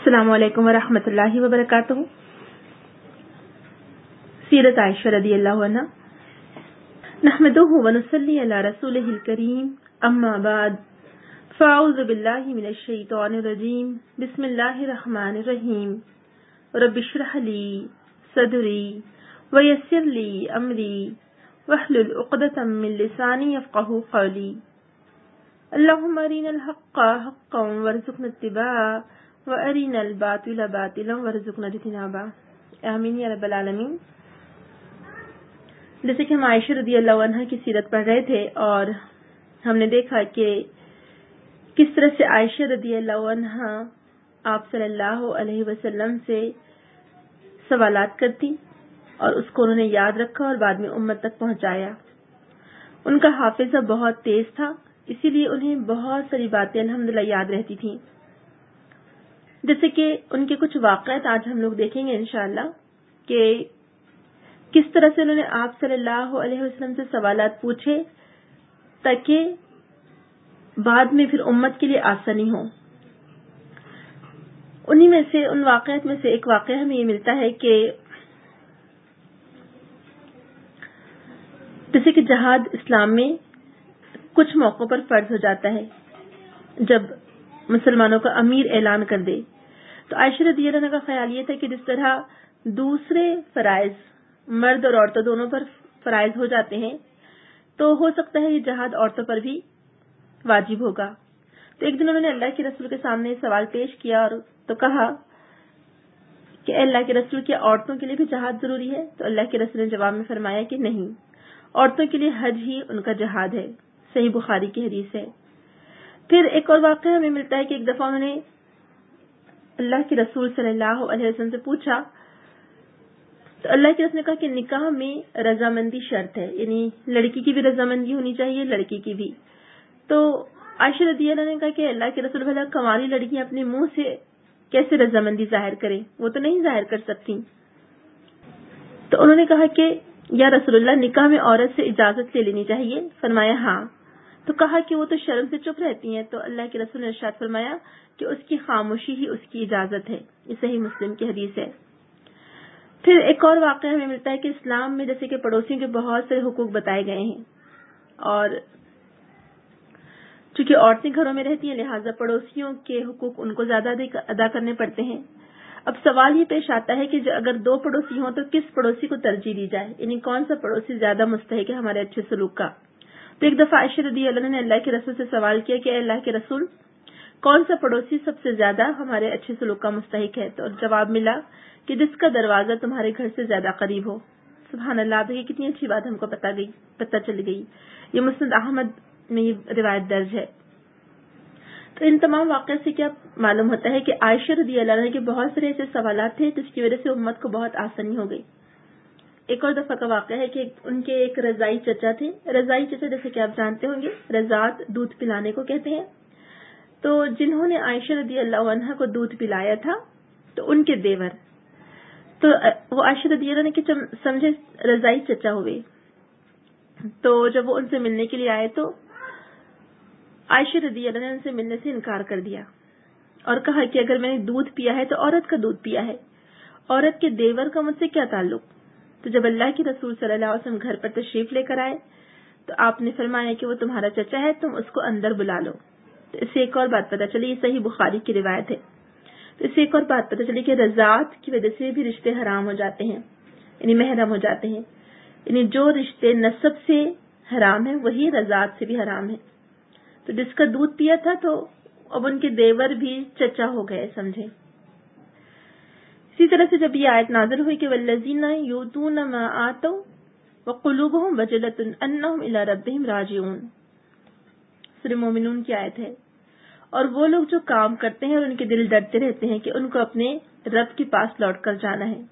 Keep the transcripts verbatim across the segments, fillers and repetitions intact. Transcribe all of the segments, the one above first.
السلام علیکم ورحمۃ اللہ وبرکاتہ۔ سیرت عائشہ رضی اللہ عنہا۔ نحمدہ ونصلی علی رسولہ الکریم، اما بعد، فاعوذ باللہ من الشیطان الرجیم، بسم اللہ الرحمن الرحیم۔ رب اشرح لی صدری ویسر لی امری واحلل عقدۃ من لسانی یفقہوا قولی۔ اللہم ارنا الحق حقا وارزقنا اتباعہ وَأَرِنَا الْبَاطِلَ بَاطِلًا وَارْزُقْنَا اجْتِنَابَهُ، آمین یا رب العالمین۔ جیسے کہ ہم عائشہ رضی اللہ عنہا کی سیرت پڑھ رہے تھے اور ہم نے دیکھا کہ کس طرح سے عائشہ رضی اللہ عنہا آپ صلی اللہ علیہ وسلم سے سوالات کرتی اور اس کو انہوں نے یاد رکھا اور بعد میں امت تک پہنچایا۔ ان کا حافظہ بہت تیز تھا، اسی لیے انہیں بہت ساری باتیں الحمدللہ یاد رہتی تھیں۔ جیسے کہ ان کے کچھ واقعات آج ہم لوگ دیکھیں گے انشاءاللہ کہ کس طرح سے انہوں نے آپ صلی اللہ علیہ وسلم سے سوالات پوچھے تاکہ بعد میں پھر امت کے لیے آسانی ہو۔ انہی میں سے ان واقعات میں سے ایک واقعہ ہمیں یہ ملتا ہے کہ جیسے کہ جہاد اسلام میں کچھ موقعوں پر فرض ہو جاتا ہے جب مسلمانوں کا امیر اعلان کر دے، تو عائشہ رضی اللہ عنہا کا خیال یہ تھا کہ جس طرح دوسرے فرائض مرد اور عورتوں دونوں پر فرائض ہو جاتے ہیں تو ہو سکتا ہے یہ جہاد عورتوں پر بھی واجب ہوگا۔ تو ایک دن انہوں نے اللہ کے رسول کے سامنے سوال پیش کیا اور تو کہا کہ اے اللہ کے رسول، کیا عورتوں کے لیے بھی جہاد ضروری ہے؟ تو اللہ کے رسول نے جواب میں فرمایا کہ نہیں، عورتوں کے لیے حج ہی ان کا جہاد ہے۔ صحیح بخاری کی حدیث ہے۔ پھر ایک اور واقعہ ہمیں ملتا ہے کہ ایک دفعہ انہوں نے اللہ کے رسول صلی اللہ علیہ وسلم سے پوچھا تو اللہ کے رسول نے کہا کہ نکاح میں رضامندی شرط ہے، یعنی لڑکی کی بھی رضامندی ہونی چاہیے، لڑکی کی بھی۔ تو عائشہ رضی اللہ عنہا نے کہا کہ اللہ کے رسول، بھلا کنواری لڑکیاں اپنے منہ سے کیسے رضامندی ظاہر کریں؟ وہ تو نہیں ظاہر کر سکتی۔ تو انہوں نے کہا کہ یا رسول اللہ، نکاح میں عورت سے اجازت لے لینی چاہیے؟ فرمایا ہاں۔ تو کہا کہ وہ تو شرم سے چپ رہتی ہیں، تو اللہ کے رسول نے ارشاد فرمایا کہ اس کی خاموشی ہی اس کی اجازت ہے۔ یہ صحیح مسلم کی حدیث ہے۔ پھر ایک اور واقعہ ہمیں ملتا ہے کہ اسلام میں جیسے کہ پڑوسیوں کے بہت سے حقوق بتائے گئے ہیں، اور چونکہ عورتیں گھروں میں رہتی ہیں لہٰذا پڑوسیوں کے حقوق ان کو زیادہ ادا کرنے پڑتے ہیں۔ اب سوال یہ پیش آتا ہے کہ اگر دو پڑوسی ہوں تو کس پڑوسی کو ترجیح دی جائے، یعنی کون سا پڑوسی زیادہ مستحق ہے ہمارے اچھے سلوک کا؟ تو ایک دفعہ عائشہ رضی اللہ عنہا نے اللہ کے رسول سے سوال کیا کہ اے اللہ کے رسول، کون سا پڑوسی سب سے زیادہ ہمارے اچھے سلوک کا مستحق ہے؟ تو جواب ملا کہ جس کا دروازہ تمہارے گھر سے زیادہ قریب ہو۔ سبحان اللہ، یہ کتنی اچھی بات ہم کو پتہ گئی پتہ چل گئی۔ یہ مسند احمد میں یہ روایت درج ہے۔ تو ان تمام واقعات سے کیا معلوم ہوتا ہے کہ عائشہ رضی اللہ عنہا کے بہت سارے ایسے سوالات تھے جس کی وجہ سے امت کو بہت آسانی ہو گئی۔ ایک اور دفعہ کا واقعہ ہے کہ ان کے ایک رضائی چچا تھے۔ رضائی چچا جیسے کہ آپ جانتے ہوں گے رضاعت دودھ پلانے کو کہتے ہیں۔ تو جنہوں نے عائشہ رضی اللہ عنہا کو دودھ پلایا تھا تو ان کے دیور، تو وہ عائشہ رضی اللہ عنہا کے سمجھے رضائی چچا ہوئے۔ تو جب وہ ان سے ملنے کے لیے آئے تو عائشہ رضی اللہ عنہا نے ان سے ملنے سے انکار کر دیا اور کہا کہ اگر میں نے دودھ پیا ہے تو عورت کا دودھ پیا ہے، عورت کے دیور کا مجھ سے کیا تعلق؟ تو جب اللہ کے رسول صلی اللہ علیہ وسلم گھر پر تشریف لے کر آئے تو آپ نے فرمایا کہ وہ تمہارا چچا ہے، تم اس کو اندر بلا لو۔ تو اس سے ایک اور بات پتہ چلی، یہ صحیح بخاری کی روایت ہے۔ تو اس سے ایک اور بات پتہ چلی کہ رضاعت کی وجہ سے بھی رشتے حرام ہو جاتے ہیں، یعنی محرم ہو جاتے ہیں، یعنی جو رشتے نسب سے حرام ہیں وہی رضاعت سے بھی حرام ہیں۔ تو جس کا دودھ پیا تھا تو اب ان کے دیور بھی چچا ہو گئے، سمجھے۔ اسی طرح سے جب یہ آیت نازل ہوئی کہ والذین یؤتون ما آتوا وقلوبهم وجلۃ انہم الی ربہم راجعون، سورہ مومنون کی آیت ہے، اور وہ لوگ جو کام کرتے ہیں اور ان کے دل ڈرتے رہتے ہیں کہ ان کو اپنے رب کے پاس لوٹ کر جانا ہے۔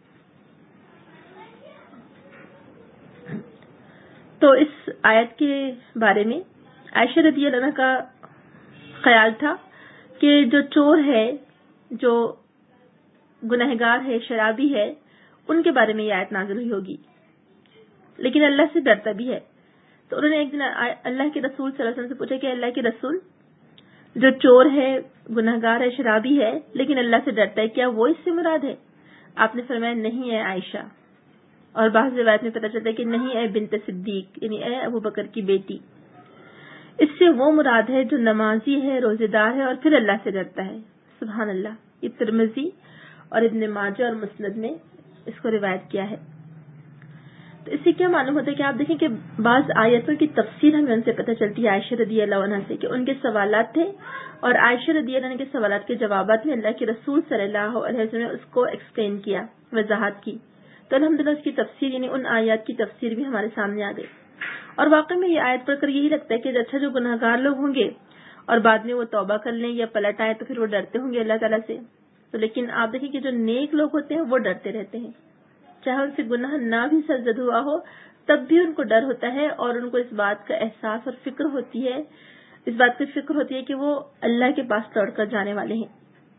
تو اس آیت کے بارے میں عائشہ رضی اللہ عنہا کا خیال تھا کہ جو چور ہے، جو گنہگار ہے، شرابی ہے، ان کے بارے میں یہ آیت نازل ہوئی ہوگی، لیکن اللہ سے ڈرتا بھی ہے۔ تو انہوں نے ایک دن اللہ کے رسول صلی اللہ علیہ وسلم سے پوچھا کہ اللہ کے رسول، جو چور ہے، گنہگار ہے، شرابی ہے لیکن اللہ سے ڈرتا ہے، کیا وہ اس سے مراد ہے؟ آپ نے فرمایا نہیں ہے عائشہ، اور بعض روایت میں پتہ چلتا ہے کہ نہیں اے بنت صدیق، یعنی اے ابو بکر کی بیٹی، اس سے وہ مراد ہے جو نمازی ہے، روزے دار ہے اور پھر اللہ سے ڈرتا ہے۔ سبحان اللہ۔ یہ ترمذی اور ابن ماجہ اور مسند میں اس کو روایت کیا ہے۔ تو اس سے کیا معلوم ہوتا ہے کہ آپ دیکھیں کہ بعض آیتوں کی تفسیر ہمیں ان سے پتہ چلتی ہے عائشہ رضی اللہ عنہا سے، کہ ان کے سوالات تھے اور عائشہ رضی اللہ عنہ کے سوالات کے جوابات میں اللہ کے رسول صلی اللہ علیہ وسلم نے اس کو ایکسپلین کیا، وضاحت کی، تو الحمدللہ اس کی تفسیر یعنی ان آیات کی تفسیر بھی ہمارے سامنے آ گئی۔ اور واقعی میں یہ آیت پڑھ کر یہی لگتا ہے کہ اچھا جو گناہگار لوگ ہوں گے اور بعد میں وہ توبہ کر لیں یا پلٹ آئے تو پھر وہ ڈرتے ہوں گے اللہ تعالیٰ سے، تو لیکن آپ دیکھیں کہ جو نیک لوگ ہوتے ہیں وہ ڈرتے رہتے ہیں، چاہے ان سے گناہ نہ بھی سرزد ہوا ہو تب بھی ان کو ڈر ہوتا ہے، اور ان کو اس بات کا احساس اور فکر ہوتی ہے، اس بات کی فکر ہوتی ہے کہ وہ اللہ کے پاس لوٹ کر جانے والے ہیں۔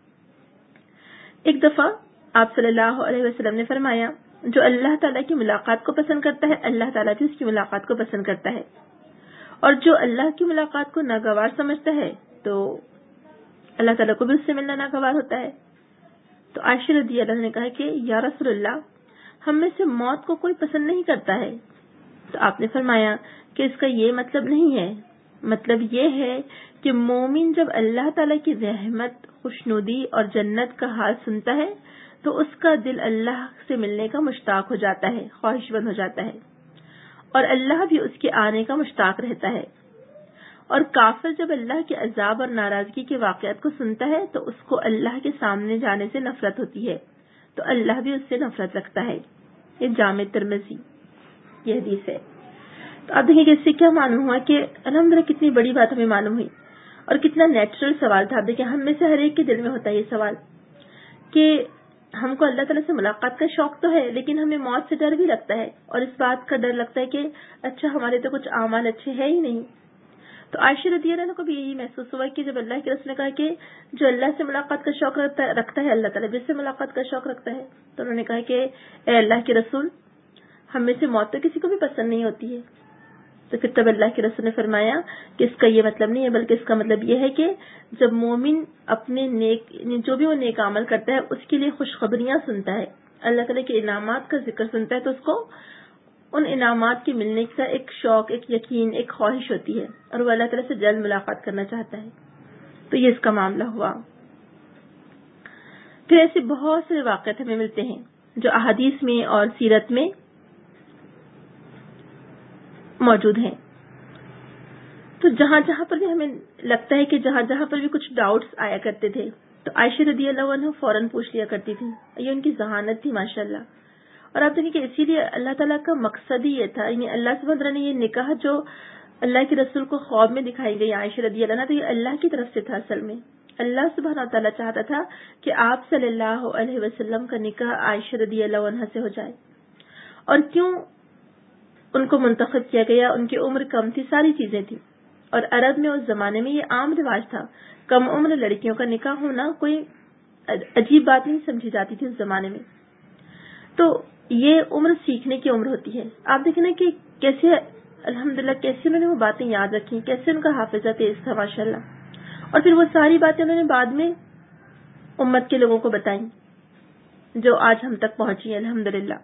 ایک دفعہ آپ صلی اللہ علیہ وسلم نے فرمایا جو اللہ تعالیٰ کی ملاقات کو پسند کرتا ہے اللہ تعالیٰ بھی اس کی ملاقات کو پسند کرتا ہے، اور جو اللہ کی ملاقات کو ناگوار سمجھتا ہے تو اللہ تعالیٰ کو بھی اس سے ملنا ناگوار ہوتا ہے۔ تو عائشہ رضی اللہ عنہا نے کہا کہ یا رسول اللہ، ہم میں سے موت کو کوئی پسند نہیں کرتا ہے۔ تو آپ نے فرمایا کہ اس کا یہ مطلب نہیں ہے، مطلب یہ ہے کہ مومن جب اللہ تعالیٰ کی رحمت، خوشنودی اور جنت کا حال سنتا ہے تو اس کا دل اللہ سے ملنے کا مشتاق ہو جاتا ہے، خواہش مند ہو جاتا ہے، اور اللہ بھی اس کے آنے کا مشتاق رہتا ہے۔ اور کافر جب اللہ کے عذاب اور ناراضگی کے واقعات کو سنتا ہے تو اس کو اللہ کے سامنے جانے سے نفرت ہوتی ہے، تو اللہ بھی اس سے نفرت رکھتا ہے۔ یہ جامع ترمذی یہ حدیث ہے۔ تو آپ دیکھیں کہ اس سے کیا معلوم ہوا کہ الحمدللہ کتنی بڑی بات ہمیں معلوم ہوئی، اور کتنا نیچرل سوال تھا۔ آپ دیکھیں ہم میں سے ہر ایک کے دل میں ہوتا ہے یہ سوال کہ ہم کو اللہ تعالیٰ سے ملاقات کا شوق تو ہے لیکن ہمیں موت سے ڈر بھی لگتا ہے، اور اس بات کا ڈر لگتا ہے کہ اچھا ہمارے تو کچھ اعمال اچھے ہیں ہی نہیں۔ تو عائشہ رضی اللہ عنہ کو بھی یہی محسوس ہوا کہ جب اللہ کے رسول نے کہا کہ جو اللہ سے ملاقات کا شوق رکھتا ہے اللہ تعالیٰ جس سے ملاقات کا شوق رکھتا ہے، تو انہوں نے کہا کہ اے اللہ کے رسول، ہم میں سے موت تو کسی کو بھی پسند نہیں ہوتی ہے۔ تو پھر تب اللہ کے رسول نے فرمایا کہ اس کا یہ مطلب نہیں ہے، بلکہ اس کا مطلب یہ ہے کہ جب مومن اپنے نیک جو بھی وہ نیک عمل کرتا ہے اس کے لیے خوشخبریاں سنتا ہے، اللہ تعالیٰ کے انعامات کا ذکر سنتا ہے، تو اس کو ان انعامات کے ملنے کا ایک شوق، ایک یقین، ایک خواہش ہوتی ہے، اور وہ اللہ تعالیٰ سے جلد ملاقات کرنا چاہتا ہے۔ تو یہ اس کا معاملہ ہوا۔ پھر ایسے بہت سے واقعات ہمیں ملتے ہیں جو احادیث میں اور سیرت میں موجود ہیں۔ تو جہاں جہاں پر بھی ہمیں لگتا ہے کہ جہاں جہاں پر بھی کچھ ڈاؤٹس آیا کرتے تھے تو عائشہ رضی اللہ عنہ فوراً پوچھ لیا کرتی تھی، یہ ان کی ذہانت تھی ماشاءاللہ۔ اور آپ دیکھیں کہ اسی لیے اللہ تعالیٰ کا مقصد ہی یہ تھا، یعنی اللہ سبحانہ وتعالیٰ نے یہ نکاح جو اللہ کے رسول کو خواب میں دکھائی گئی عائشہ رضی اللہ عنہ، تو یہ اللہ کی طرف سے تھا۔ اصل میں اللہ سبحانہ وتعالیٰ چاہتا تھا کہ آپ صلی اللہ علیہ وسلم کا نکاح عائشہ رضی اللہ عنہ سے ہو جائے۔ اور کیوں ان کو منتخب کیا گیا؟ ان کی عمر کم تھی، ساری چیزیں تھیں، اور عرب میں اس زمانے میں یہ عام رواج تھا، کم عمر لڑکیوں کا نکاح ہونا کوئی عجیب بات نہیں سمجھی جاتی تھی اس زمانے میں۔ تو یہ عمر سیکھنے کی عمر ہوتی ہے۔ آپ دیکھیں نا کہ کیسے الحمدللہ کیسے انہوں نے وہ باتیں یاد رکھی، کیسے ان کا حافظہ تیز تھا ماشاءاللہ، اور پھر وہ ساری باتیں انہوں نے بعد میں امت کے لوگوں کو بتائیں جو آج ہم تک پہنچی ہیں الحمدللہ۔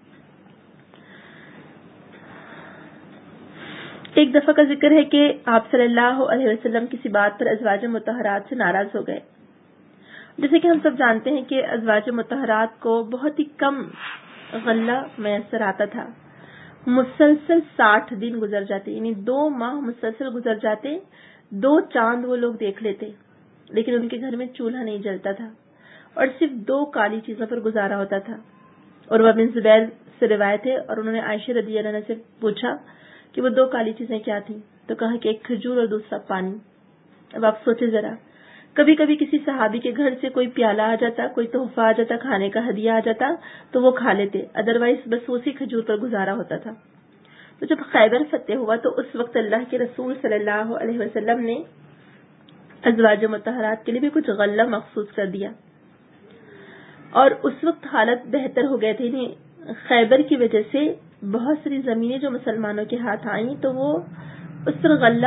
ایک دفعہ کا ذکر ہے کہ آپ صلی اللہ علیہ وسلم کسی بات پر ازواج مطہرات سے ناراض ہو گئے۔ جیسے کہ ہم سب جانتے ہیں کہ ازواج مطہرات کو بہت ہی کم غلہ میسر آتا تھا، مسلسل ساٹھ دن گزر جاتے، یعنی دو ماہ مسلسل گزر جاتے، دو چاند وہ لوگ دیکھ لیتے، لیکن ان کے گھر میں چولہا نہیں جلتا تھا، اور صرف دو کالی چیزوں پر گزارا ہوتا تھا۔ اور وہ بن زبیر سے روایت ہے، اور انہوں نے عائشہ رضی اللہ عنہا سے پوچھا کہ وہ دو کالی چیزیں کیا تھیں، تو کہا کہ ایک کھجور اور دوسرا پانی۔ اب آپ سوچیں ذرا، کبھی کبھی کسی صحابی کے گھر سے کوئی پیالہ آ جاتا، کوئی تحفہ آ جاتا، کھانے کا ہدیہ آ جاتا تو وہ کھا لیتے، ادروائز بس اسی کھجور پر گزارا ہوتا تھا۔ تو جب خیبر فتح ہوا تو اس وقت اللہ کے رسول صلی اللہ علیہ وسلم نے ازواج مطہرات کے لیے بھی کچھ غلہ مخصوص کر دیا، اور اس وقت حالت بہتر ہو گئے تھے۔ خیبر کی وجہ سے بہت ساری زمینیں جو مسلمانوں کے ہاتھ آئیں تو وہ اس پر غلہ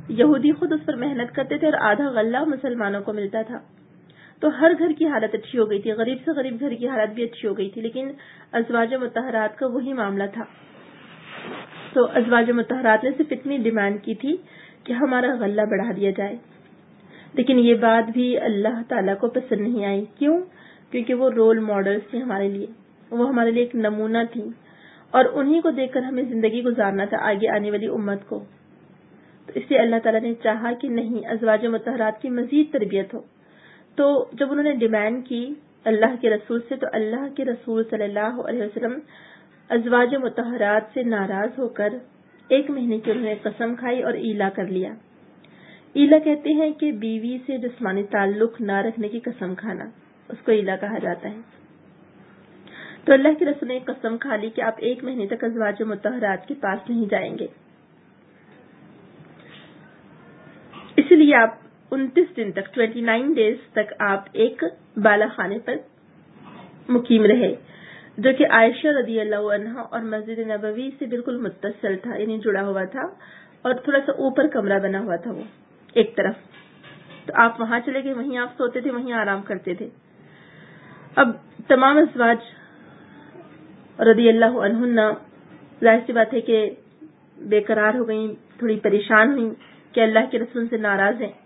یہودی خود اس پر محنت کرتے تھے اور آدھا غلہ مسلمانوں کو ملتا تھا. تو ہر گھر کی حالت اچھی ہو گئی تھی, غریب سے غریب گھر کی حالت بھی اچھی ہو گئی تھی. لیکن ازواج مطہرات کا وہی معاملہ تھا. تو ازواج مطہرات نے صرف اتنی ڈیمانڈ کی تھی کہ ہمارا غلہ بڑھا دیا جائے. لیکن یہ بات بھی اللہ تعالیٰ کو پسند نہیں آئی. کیوں؟ کیونکہ وہ رول ماڈلز تھے ہمارے لیے, وہ ہمارے لیے ایک نمونہ تھی, اور انہی کو دیکھ کر ہمیں زندگی گزارنا تھا آگے آنے والی امت کو. تو اس لیے اللہ تعالیٰ نے چاہا کہ نہیں, ازواج مطہرات کی مزید تربیت ہو. تو جب انہوں نے ڈیمانڈ کی اللہ کے رسول سے, تو اللہ کے رسول صلی اللہ علیہ وسلم ازواج مطہرات سے ناراض ہو کر ایک مہینے کی انہوں نے قسم کھائی اور ایلا کر لیا. ایلا کہتے ہیں کہ بیوی سے جسمانی تعلق نہ رکھنے کی قسم کھانا, اس کو ایلا کہا جاتا ہے. تو اللہ کے رسول نے ایک قسم کھا لی کہ آپ ایک مہینے تک ازواج مطہرات کے پاس نہیں جائیں گے. اسی لیے آپ انتیس دن تک ٹوینٹی نائن ڈیز تک آپ ایک بالا خانے پر مقیم رہے, جو کہ عائشہ رضی اللہ عنہا اور مسجد نبوی سے بالکل متصل تھا, یعنی جڑا ہوا تھا, اور تھوڑا سا اوپر کمرہ بنا ہوا تھا وہ ایک طرف. تو آپ وہاں چلے گئے, وہیں آپ سوتے تھے, وہیں آرام کرتے تھے. اب تمام ازواج رضی اللہ عنہن ظاہر سی بات ہے کہ بے قرار ہو گئیں, تھوڑی پریشان ہوئیں کہ اللہ کے رسول سے ناراض ہیں.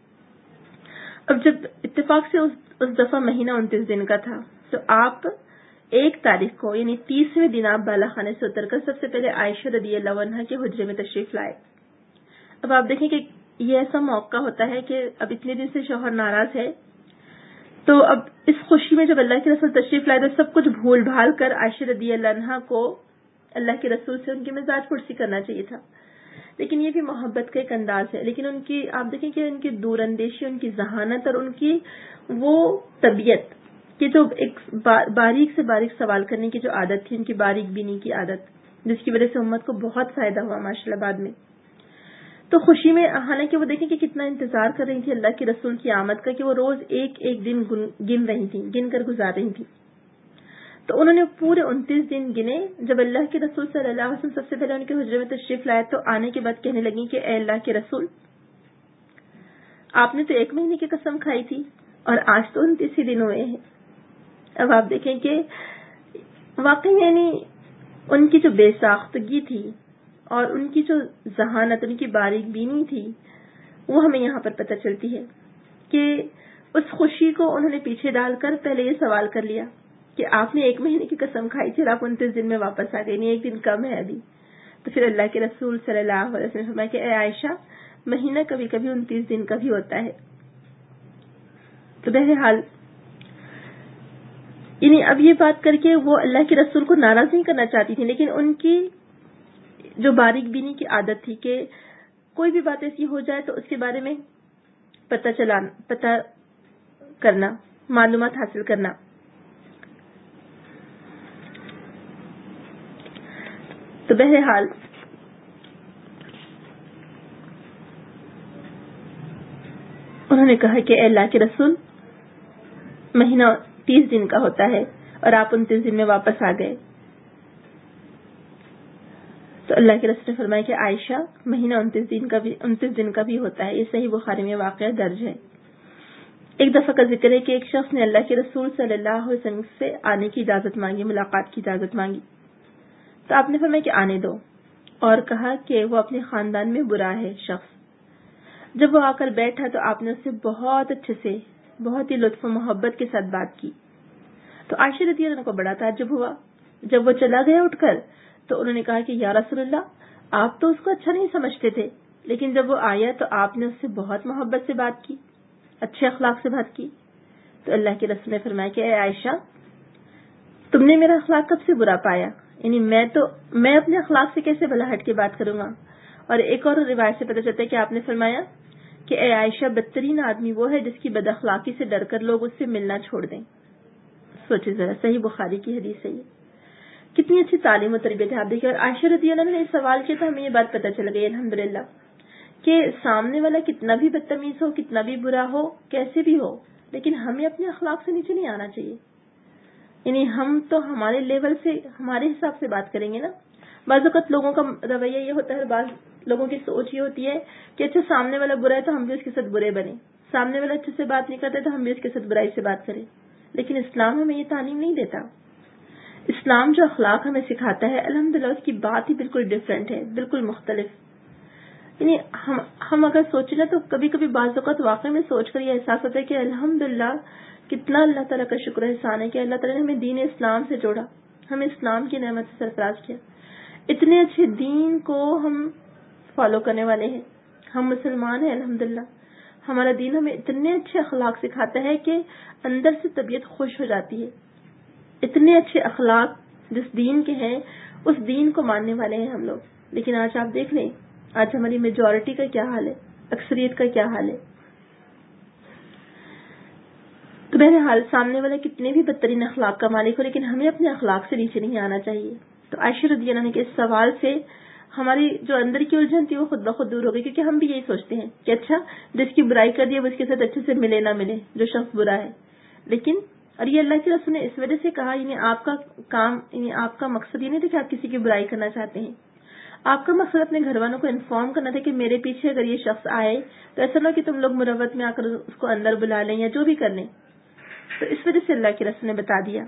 اب جب اتفاق سے اس, اس دفعہ مہینہ انتیس دن کا تھا, تو آپ ایک تاریخ کو یعنی تیسویں دن آپ بالا خانے سے اتر کر سب سے پہلے عائشہ رضی اللہ عنہا کے حجرے میں تشریف لائے. اب آپ دیکھیں کہ یہ ایسا موقع ہوتا ہے کہ اب اتنے دن سے شوہر ناراض ہے, تو اب اس خوشی میں جب اللہ کے رسول تشریف لائے تو سب کچھ بھول بھال کر عائشہ رضی اللہ عنہا کو اللہ کے رسول سے ان کی مزاج پرسی کرنا چاہیے تھا. لیکن یہ بھی محبت کا ایک انداز ہے. لیکن ان کی آپ دیکھیں کہ ان کی دور اندیشی, ان کی ذہانت اور ان کی وہ طبیعت کہ جو ایک باریک سے باریک سوال کرنے کی جو عادت تھی, ان کی باریک بینی کی عادت, جس کی وجہ سے امت کو بہت فائدہ ہوا ماشاءاللہ بعد میں. تو خوشی میں حالانکہ وہ دیکھیں کہ کتنا انتظار کر رہی تھی اللہ کے رسول کی آمد کا, کہ وہ روز ایک ایک دن گن رہی تھی, گن کر گزار رہی تھی. تو انہوں نے پورے انتیس دن گنے. جب اللہ کے رسول صلی اللہ علیہ وسلم سب سے پہلے ان کے حجرے میں تشریف لائے تو آنے کے بعد کہنے لگی کہ اے اللہ کے رسول, آپ نے تو ایک مہینے کی قسم کھائی تھی اور آج تو انتیس ہی دن ہوئے ہیں. اب آپ دیکھیں کہ واقعی یعنی ان کی جو بے ساختگی تھی اور ان کی جو ذہانت, ان کی باریک بینی تھی, وہ ہمیں یہاں پر پتہ چلتی ہے کہ اس خوشی کو انہوں نے پیچھے ڈال کر پہلے یہ سوال کر لیا کہ آپ نے ایک مہینے کی قسم کھائی تھی اور آپ انتیس دن میں واپس آ گئے, نہیں ایک دن کم ہے ابھی. تو پھر اللہ کے رسول صلی اللہ علیہ وسلم نے فرمایا کہ اے عائشہ, مہینہ کبھی کبھی انتیس دن کا بھی ہوتا ہے. تو بہرحال یعنی اب یہ بات کر کے وہ اللہ کے رسول کو ناراض نہیں کرنا چاہتی تھی, لیکن ان کی جو باریک بینی کی عادت تھی کہ کوئی بھی بات ایسی ہو جائے تو اس کے بارے میں پتہ چلانا, پتہ کرنا, معلومات حاصل کرنا. تو بہرحال انہوں نے کہا کہ اے اللہ کے رسول, مہینہ تیس دن کا ہوتا ہے اور آپ انتیس دن میں واپس آ گئے. تو اللہ کے رسول نے فرمایا کہ عائشہ, مہینہ انتیس دن کا بھی انتیس دن کا بھی ہوتا ہے. یہ صحیح بخاری میں واقعہ درج ہے. ایک دفعہ کا ذکر ہے کہ ایک شخص نے اللہ کے رسول صلی اللہ علیہ وسلم سے آنے کی اجازت مانگی, ملاقات کی اجازت مانگی. تو آپ نے فرمایا کہ آنے دو, اور کہا کہ وہ اپنے خاندان میں برا ہے شخص. جب وہ آ کر بیٹھا تو آپ نے اس سے بہت اچھے سے, بہت ہی لطف و محبت کے ساتھ بات کی. تو عائشہ رضی اللہ عنہا کو بڑا تعجب ہوا. جب وہ چلا گیا اٹھ کر تو انہوں نے کہا کہ یا رسول اللہ, آپ تو اس کو اچھا نہیں سمجھتے تھے, لیکن جب وہ آیا تو آپ نے اس سے بہت محبت سے بات کی, اچھے اخلاق سے بات کی. تو اللہ کے رسول نے فرمایا کہ اے عائشہ, تم نے میرا اخلاق کب سے برا پایا؟ یعنی میں تو میں اپنے اخلاق سے کیسے بھلا ہٹ کے بات کروں گا؟ اور ایک اور روایت سے پتہ چلتا ہے کہ آپ نے فرمایا کہ اے عائشہ, بدترین آدمی وہ ہے جس کی بد اخلاقی سے ڈر کر لوگ اس سے ملنا چھوڑ دیں. سوچے ذرا, صحیح بخاری کی حدیث ہے یہ. کتنی اچھی تعلیم و تربیت ہے. آپ دیکھیے, اور عائشہ رضی اللہ عنہا نے اس سوال کیا تو ہمیں یہ بات پتہ چل گئی الحمدللہ کہ سامنے والا کتنا بھی بدتمیز ہو, کتنا بھی برا ہو, کیسے بھی ہو, لیکن ہمیں اپنے اخلاق سے نیچے نہیں آنا چاہیے. یعنی ہم تو ہمارے لیول سے, ہمارے حساب سے بات کریں گے نا. بعض اوقات لوگوں کا رویہ یہ ہوتا ہے, بعض لوگوں کی سوچ یہ ہوتی ہے کہ اچھا سامنے والا برا ہے تو ہم بھی اس کے ساتھ برے بنے، سامنے والا اچھے سے بات نہیں کرتا تو ہم بھی اس کے ساتھ برائی سے بات کریں. لیکن اسلام ہمیں یہ تعلیم نہیں دیتا. اسلام جو اخلاق ہمیں سکھاتا ہے الحمدللہ اس کی بات ہی بالکل ڈفرینٹ ہے، بالکل مختلف. یعنی ہم ہم اگر سوچیں نا تو کبھی کبھی بعض اوقات واقعی میں سوچ کر یہ احساس ہوتا ہے کہ الحمدللہ کتنا اللہ تعالیٰ کا شکر احسان ہے کہ اللہ تعالیٰ نے ہمیں دین اسلام سے جوڑا، ہمیں اسلام کی نعمت سے سرفراز کیا. اتنے اچھے دین کو ہم فالو کرنے والے ہیں، ہم مسلمان ہیں الحمدللہ. ہمارا دین ہمیں اتنے اچھے اخلاق سکھاتا ہے کہ اندر سے طبیعت خوش ہو جاتی ہے. اتنے اچھے اخلاق جس دین کے ہیں اس دین کو ماننے والے ہیں ہم لوگ. لیکن آج آپ دیکھ لیں آج ہماری میجورٹی کا کیا حال ہے، اکثریت کا کیا حال ہے. تو بہرحال سامنے والا کتنے بھی بدترین اخلاق کا مالک ہو لیکن ہمیں اپنے اخلاق سے نیچے نہیں آنا چاہیے. تو عائشہ رضی اللہ عنہ کے اس سوال سے ہماری جو اندر کی الجھن تھی وہ خود بخود دور ہو گئی، کیونکہ ہم بھی یہی سوچتے ہیں کہ اچھا جس کی برائی کر دی وہ اس کے ساتھ اچھے سے ملے نہ ملے جو شخص برا ہے. لیکن اور یہ اللہ کے رسول نے اس وجہ سے کہا، یعنی آپ کا کام یعنی آپ کا مقصد یہ نہیں تھا کہ آپ کسی کی برائی کرنا چاہتے ہیں، آپ کا مقصد اپنے گھر والوں کو انفارم کرنا تھا کہ میرے پیچھے اگر یہ شخص آئے تو ایسا نہ کہ تم لوگ مروت میں آ کر اس کو اندر بلا لیں یا جو بھی کر لیں. تو اس وجہ سے اللہ کے رسول نے بتا دیا.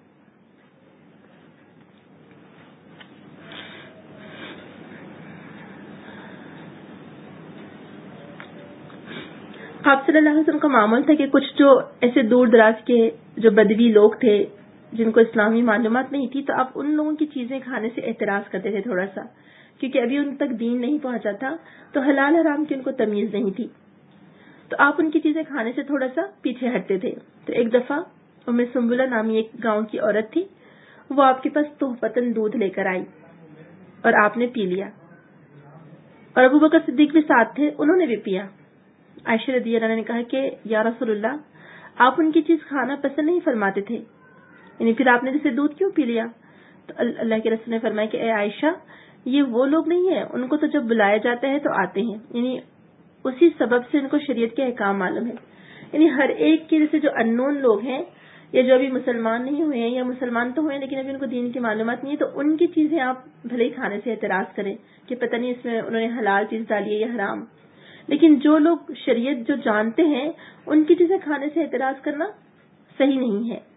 آپ صلی اللہ علیہ وسلم کا معمول تھا کہ کچھ جو ایسے دور دراز کے جو بدوی لوگ تھے جن کو اسلامی معلومات نہیں تھی تو آپ ان لوگوں کی چیزیں کھانے سے اعتراض کرتے تھے تھوڑا سا، کیونکہ ابھی ان تک دین نہیں پہنچا تھا تو حلال حرام کی ان کو تمیز نہیں تھی. تو آپ ان کی چیزیں کھانے سے تھوڑا سا پیچھے ہٹتے تھے. تو ایک دفعہ ام سنبلہ نامی ایک گاؤں کی عورت تھی، وہ آپ کے پاس تحفتاً دودھ لے کر آئی اور آپ نے پی لیا، اور ابو بکر صدیق بھی ساتھ تھے، انہوں نے بھی پیا. عائشہ رضی اللہ عنہ نے کہا کہ یا رسول اللہ آپ ان کی چیز کھانا پسند نہیں فرماتے تھے، یعنی پھر آپ نے جیسے دودھ کیوں پی لیا؟ تو اللہ کے رسول نے فرمایا کہ اے عائشہ یہ وہ لوگ نہیں ہیں، ان کو تو جب بلایا جاتا ہے تو آتے ہیں، یعنی اسی سبب سے ان کو شریعت کے احکام معلوم ہے. یعنی ہر ایک کے جیسے جو اننون لوگ ہیں یا جو ابھی مسلمان نہیں ہوئے ہیں یا مسلمان تو ہوئے لیکن ابھی ان کو دین کی معلومات نہیں ہے، تو ان کی چیزیں آپ بھلے ہی کھانے سے اعتراض کریں کہ پتہ نہیں اس میں انہوں نے حلال چیز ڈالی ہے یا حرام. لیکن جو لوگ شریعت جو جانتے ہیں ان کی چیزیں کھانے سے اعتراض کرنا صحیح نہیں ہے.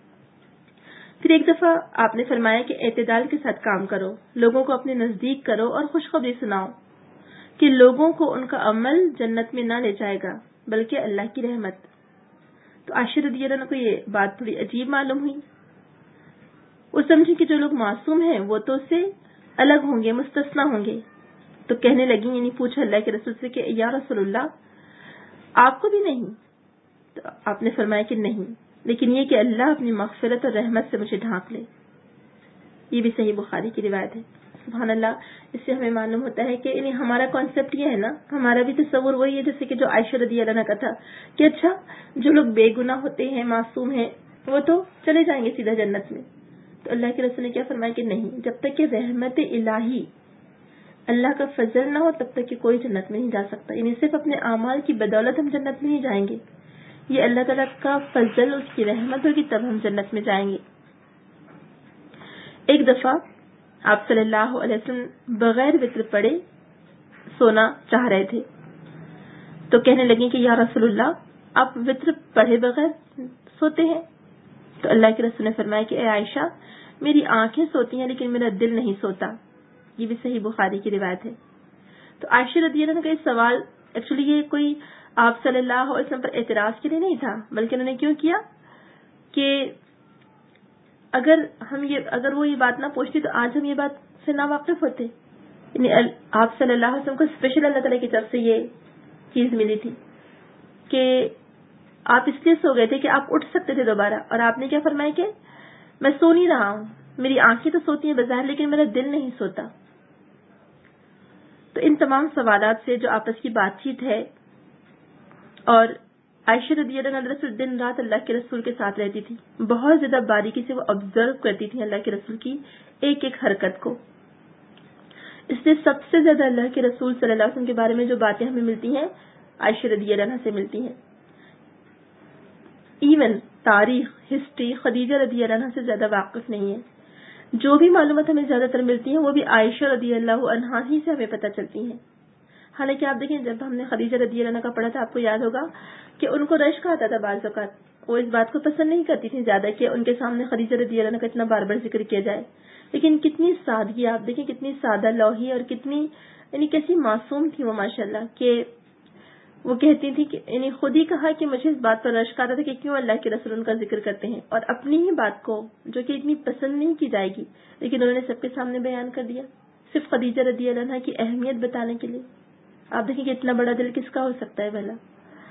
پھر ایک دفعہ آپ نے فرمایا کہ اعتدال کے ساتھ کام کرو، لوگوں کو اپنے نزدیک کرو اور خوشخبری سناؤ کہ لوگوں کو ان کا عمل جنت میں نہ لے جائے گا بلکہ اللہ کی رحمت. تو عائشہ رضی اللہ عنہ کو یہ بات تھوڑی عجیب معلوم ہوئی. وہ سمجھی کہ جو لوگ معصوم ہیں وہ تو اس سے الگ ہوں گے، مستثنا ہوں گے. تو کہنے لگی یعنی پوچھا اللہ کے رسول سے کہ یا رسول اللہ آپ کو بھی نہیں؟ تو آپ نے فرمایا کہ نہیں، لیکن یہ کہ اللہ اپنی مغفرت اور رحمت سے مجھے ڈھانپ لے. یہ بھی صحیح بخاری کی روایت ہے. سبحان اللہ. اس سے ہمیں معلوم ہوتا ہے کہ یعنی ہمارا کانسیپٹ یہ ہے نا، ہمارا بھی تصور وہی ہے جیسے کہ جو عائشہ رضی اللہ عنہ کا تھا کہ اچھا جو لوگ بے گناہ ہوتے ہیں، معصوم ہیں، وہ تو چلے جائیں گے سیدھا جنت میں. تو اللہ کے رسول نے کیا فرمایا کہ نہیں، جب تک کہ رحمت الہی اللہ کا فضل نہ ہو تب تک کہ کوئی جنت میں نہیں جا سکتا. یعنی صرف اپنے اعمال کی بدولت ہم جنت میں نہیں جائیں گے، یہ اللہ تعالیٰ کا فضل، اس کی رحمت ہوگی تب ہم جنت میں جائیں گے. ایک دفعہ آپ صلی اللہ علیہ وسلم بغیر وطر پڑے سونا چاہ رہے تھے، تو کہنے لگے کہ یا رسول اللہ آپ وطر پڑھے بغیر سوتے ہیں؟ تو اللہ کے رسول نے فرمایا کہ اے عائشہ میری آنکھیں سوتی ہیں لیکن میرا دل نہیں سوتا. یہ بھی صحیح بخاری کی روایت ہے. تو عائشہ رضی اللہ عنہ کا یہ سوال ایکچولی یہ کوئی آپ صلی اللہ علیہ وسلم پر اعتراض کے لیے نہیں تھا، بلکہ انہوں نے کیوں کیا کہ اگر ہم یہ اگر وہ یہ بات نہ پوچھتی تو آج ہم یہ بات سے نا واقف ہوتے. یعنی آپ صلی اللہ علیہ وسلم کو اسپیشل اللہ تعالیٰ کی طرف سے یہ چیز ملی تھی کہ آپ اس لیے سو گئے تھے کہ آپ اٹھ سکتے تھے دوبارہ، اور آپ نے کیا فرمایا کہ میں سو نہیں رہا ہوں، میری آنکھیں تو سوتی ہیں بظاہر لیکن میرا دل نہیں سوتا. تو ان تمام سوالات سے جو آپس کی بات چیت ہے، اور عائشہ رضی اللہ عنہا رسول دن رات اللہ کے رسول کے ساتھ رہتی تھی، بہت زیادہ باریکی سے وہ آبزرو کرتی تھی اللہ کے رسول کی ایک ایک حرکت کو. اس لیے سب سے زیادہ اللہ کے رسول صلی اللہ علیہ وسلم کے بارے میں جو باتیں ہمیں ملتی ہیں عائشہ رضی اللہ عنہا سے ملتی ہیں. ایون تاریخ، ہسٹری خدیجہ رضی اللہ عنہا سے زیادہ واقف نہیں ہے. جو بھی معلومات ہمیں زیادہ تر ملتی ہیں وہ بھی عائشہ رضی اللہ عنہا ہی سے ہمیں پتہ چلتی ہیں. حالانکہ آپ دیکھیں جب ہم نے خدیجہ رضی اللہ عنہا کا پڑھا تھا آپ کو یاد ہوگا کہ ان کو رشک آتا تھا بعض اوقات, وہ اس بات کو پسند نہیں کرتی تھی زیادہ کہ ان کے سامنے خدیجہ رضی اللہ عنہا کا اتنا بار بار ذکر کیا جائے. لیکن کتنی سادگی, آپ دیکھیں کتنی سادہ لوحی اور کتنی یعنی کیسی معصوم تھی وہ ماشاءاللہ, کہ وہ کہتی تھی کہ یعنی خود ہی کہا کہ مجھے اس بات پر رشک آتا تھا کہ کیوں اللہ کے رسول ان کا ذکر کرتے ہیں, اور اپنی ہی بات کو جو کہ اتنی پسند نہیں کی جائے گی لیکن انہوں نے سب کے سامنے بیان کر دیا صرف خدیجہ رضی اللہ عنہا کی اہمیت بتانے کے لیے. آپ دیکھیں کہ اتنا بڑا دل کس کا ہو سکتا ہے بھلا.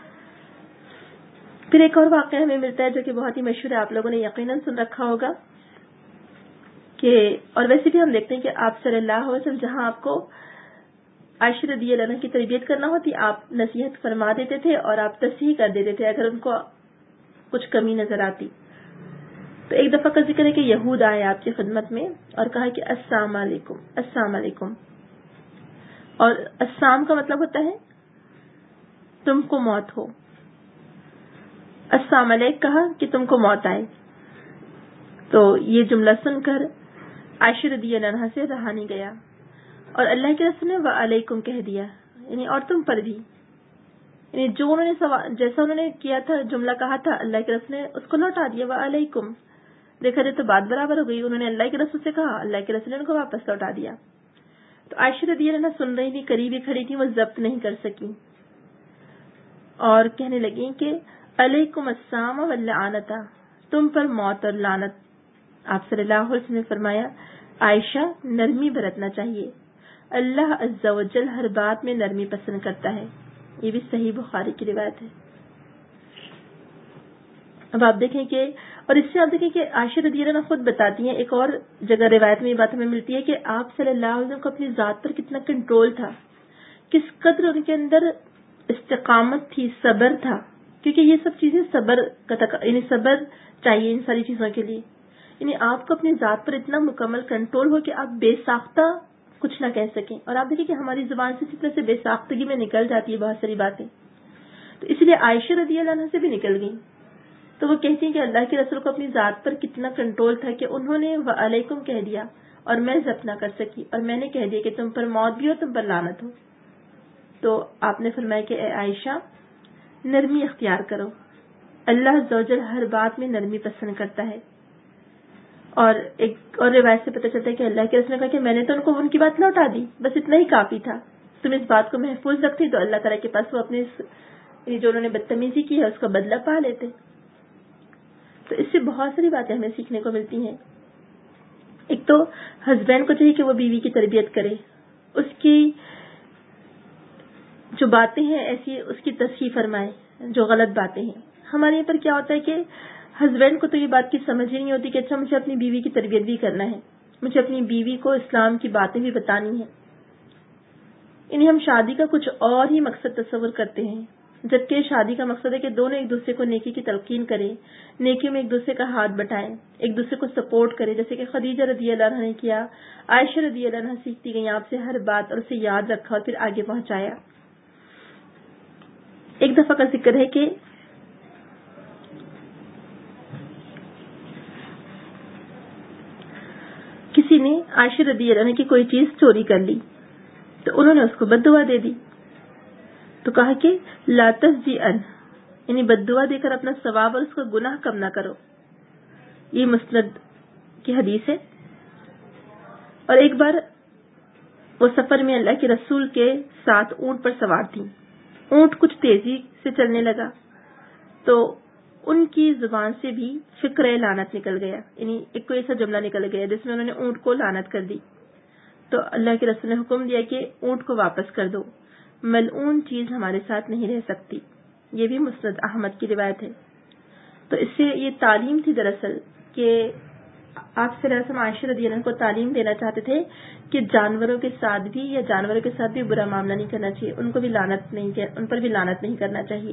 پھر ایک اور واقعہ ہمیں ملتا ہے جو کہ بہت ہی مشہور ہے, آپ لوگوں نے یقیناً سن رکھا ہوگا کہ, اور ویسے بھی ہم دیکھتے ہیں کہ آپ صلی اللہ علیہ وسلم جہاں آپ کو عائشہ رضی اللہ عنہا کی تربیت کرنا ہوتی آپ نصیحت فرما دیتے تھے اور آپ تصحیح کر دیتے تھے اگر ان کو کچھ کمی نظر آتی. تو ایک دفعہ کا ذکر ہے کہ یہود آئے آپ کی خدمت میں اور کہا کہ السلام علیکم السلام علیکم, اور السلام کا مطلب ہوتا ہے تم کو موت ہو. السلام علیکم کہا کہ تم کو موت آئے. تو یہ جملہ سن کر عائشہ رضی اللہ عنہا سے رہا نہیں گیا اور اللہ کے رسول نے وعلیکم کہہ دیا, یعنی اور تم پر بھی, یعنی جو انہوں نے سوال جیسا انہوں نے کیا تھا جملہ کہا تھا اللہ کے رسول نے اس کو لوٹا دیا وعلیکم. دیکھا جائے تو بات برابر ہو گئی, انہوں نے اللہ کے رسول سے کہا اللہ کے رسول نے ان کو واپس لوٹا دیا. تو عائشہ رضی اللہ عنہا سن رہی تھی, قریب ہی کھڑی تھی, وہ ضبط نہیں کر سکی اور کہنے لگی کہ علیکم السلام واللعنت, تم پر موت اور لعنت. آپ صلی اللہ علیہ وسلم نے فرمایا عائشہ نرمی برتنا چاہیے, اللہ عز و جل ہر بات میں نرمی پسند کرتا ہے. یہ بھی صحیح بخاری کی روایت ہے. اب آپ دیکھیں کہ اور اس سے آپ دیکھیں کہ عائشہ رضی اللہ عنہا خود بتاتی ہیں, ایک اور جگہ روایت میں یہ بات ہمیں ملتی ہے کہ آپ صلی اللہ علیہ وسلم کو اپنی ذات پر کتنا کنٹرول تھا, کس قدر ان کے اندر استقامت تھی, صبر تھا, کیونکہ یہ سب چیزیں صبر کا یعنی صبر چاہیے ان ساری چیزوں کے لیے. یعنی آپ کو اپنی ذات پر اتنا مکمل کنٹرول ہو کہ آپ بے ساختہ کچھ نہ کہہ سکیں. اور آپ دیکھیں کہ ہماری زبان سے اس طرح سے بے ساختگی میں نکل جاتی ہے بہت ساری باتیں, تو اس لیے عائشہ رضی اللہ عنہا سے بھی نکل گئی. تو وہ کہتی ہیں کہ اللہ کے رسول کو اپنی ذات پر کتنا کنٹرول تھا کہ انہوں نے وعلیکم کہہ دیا اور میں ضبط نہ کر سکی, اور میں نے کہہ دیا کہ تم پر موت بھی ہو تم پر لعنت ہو. تو آپ نے فرمایا کہ اے عائشہ نرمی اختیار کرو, اللہ عز و جل ہر بات میں نرمی پسند کرتا ہے. اور ایک اور روایت سے پتہ چلتا ہے کہ اللہ کے رسول نے کہا کہ میں نے تو ان کو ان کی بات لوٹا دی, بس اتنا ہی کافی تھا, تم اس بات کو محفوظ رکھتی تو اللہ تعالیٰ کے پاس وہ اپنے جو انہوں نے بدتمیزی کی ہے اس کا بدلہ پا لیتے. تو اس سے بہت ساری باتیں ہمیں سیکھنے کو ملتی ہیں. ایک تو ہسبینڈ کو چاہیے کہ وہ بیوی کی تربیت کرے, اس کی جو باتیں ہیں ایسی اس کی تصحیح فرمائے جو غلط باتیں ہیں. ہمارے یہاں پر کیا ہوتا ہے کہ ہسبینڈ کو تو یہ بات کی سمجھ ہی نہیں ہوتی کہ اچھا مجھے اپنی بیوی کی تربیت بھی کرنا ہے, مجھے اپنی بیوی کو اسلام کی باتیں بھی بتانی ہیں. یعنی ہم شادی کا کچھ اور ہی مقصد تصور کرتے ہیں, جبکہ شادی کا مقصد ہے کہ دونوں ایک دوسرے کو نیکی کی تلقین کریں, نیکی میں ایک دوسرے کا ہاتھ بٹائیں, ایک دوسرے کو سپورٹ کریں, جیسے کہ خدیجہ رضی اللہ عنہا نے کیا, عائشہ رضی اللہ عنہا سیکھتی گئی آپ سے ہر بات اور اسے یاد رکھا اور پھر آگے پہنچایا. ایک دفعہ کا ذکر ہے کہ کسی نے عائشہ رضی اللہ عنہا کی کوئی چیز چوری کر لی تو انہوں نے اس کو بد دعا دے دی. تو کہا کہ لا تجزئن, یعنی بد دعا دے کر اپنا ثواب اور اس کا گناہ کم نہ کرو. یہ مسند کی حدیث ہے. اور ایک بار وہ سفر میں اللہ کے رسول کے ساتھ اونٹ پر سوار تھی. اونٹ کچھ تیزی سے چلنے لگا تو ان کی زبان سے بھی فکر لعنت نکل گیا, یعنی ایک کوئی ایسا جملہ نکل گیا جس میں انہوں نے اونٹ کو لعنت کر دی. تو اللہ کے رسول نے حکم دیا کہ اونٹ کو واپس کر دو, ملعون چیز ہمارے ساتھ نہیں رہ سکتی. یہ بھی مسند احمد کی روایت ہے. تو اس سے یہ تعلیم تھی دراصل کہ آپ سے رسم عائشہ رضی اللہ عنہا کو تعلیم دینا چاہتے تھے کہ جانوروں کے ساتھ بھی یا جانوروں کے ساتھ بھی برا معاملہ نہیں کرنا چاہیے, ان کو بھی لعنت نہیں ان پر بھی لعنت نہیں کرنا چاہیے.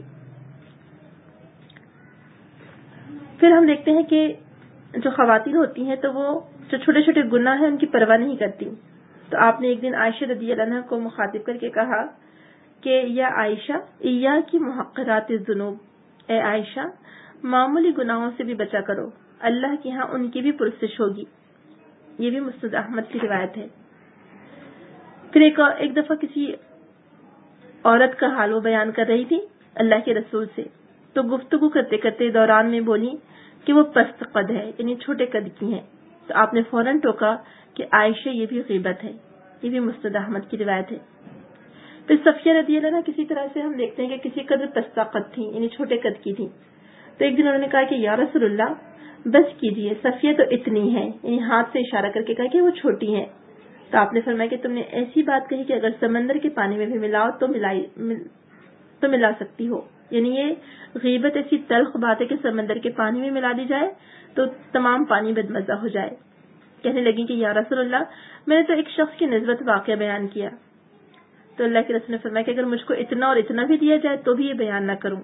پھر ہم دیکھتے ہیں کہ جو خواتین ہوتی ہیں تو وہ جو چھوٹے چھوٹے گناہ ہیں ان کی پرواہ نہیں کرتی. تو آپ نے ایک دن عائشہ رضی اللہ عنہا کو مخاطب کر کے کہا کہ یا عائشہ ایاکی محقرات الذنوب, اے عائشہ معمولی گناہوں سے بھی بچا کرو, اللہ کے ہاں ان کی بھی پرستش ہوگی. یہ بھی مسند احمد کی روایت ہے۔ پھر ایک ایک دفعہ کسی عورت کا حال وہ بیان کر رہی تھی اللہ کے رسول سے، تو گفتگو کرتے کرتے دوران میں بولی کہ وہ پست قد ہے، یعنی چھوٹے قد کی ہیں، تو آپ نے فوراً ٹوکا کہ عائشہ یہ بھی غیبت ہے۔ یہ بھی مسند احمد کی روایت ہے۔ پھر صفیہ رضی اللہ عنہا کسی طرح سے ہم دیکھتے ہیں کہ کسی قدر پستہ قد تھی، یعنی چھوٹے قد کی تھی، تو ایک دن انہوں نے کہا کہ یا رسول اللہ بس کیجئے، صفیہ تو اتنی ہے، یعنی ہاتھ سے اشارہ کر کے کہا کہ وہ چھوٹی ہیں۔ تو آپ نے فرمایا کہ تم نے ایسی بات کہی کہ اگر سمندر کے پانی میں بھی ملاؤ تو ملائی مل تو ملا سکتی ہو، یعنی یہ غیبت ایسی تلخ بات ہے کہ سمندر کے پانی میں ملا دی جائے تو تمام پانی بدمزہ ہو جائے۔ کہنے لگی کہ یا رسول اللہ میں نے تو ایک شخص کی نسبت واقعہ بیان کیا، تو اللہ کے رسول نے فرمایا کہ اگر مجھ کو اتنا اور اتنا بھی دیا جائے تو بھی یہ بیان نہ کروں،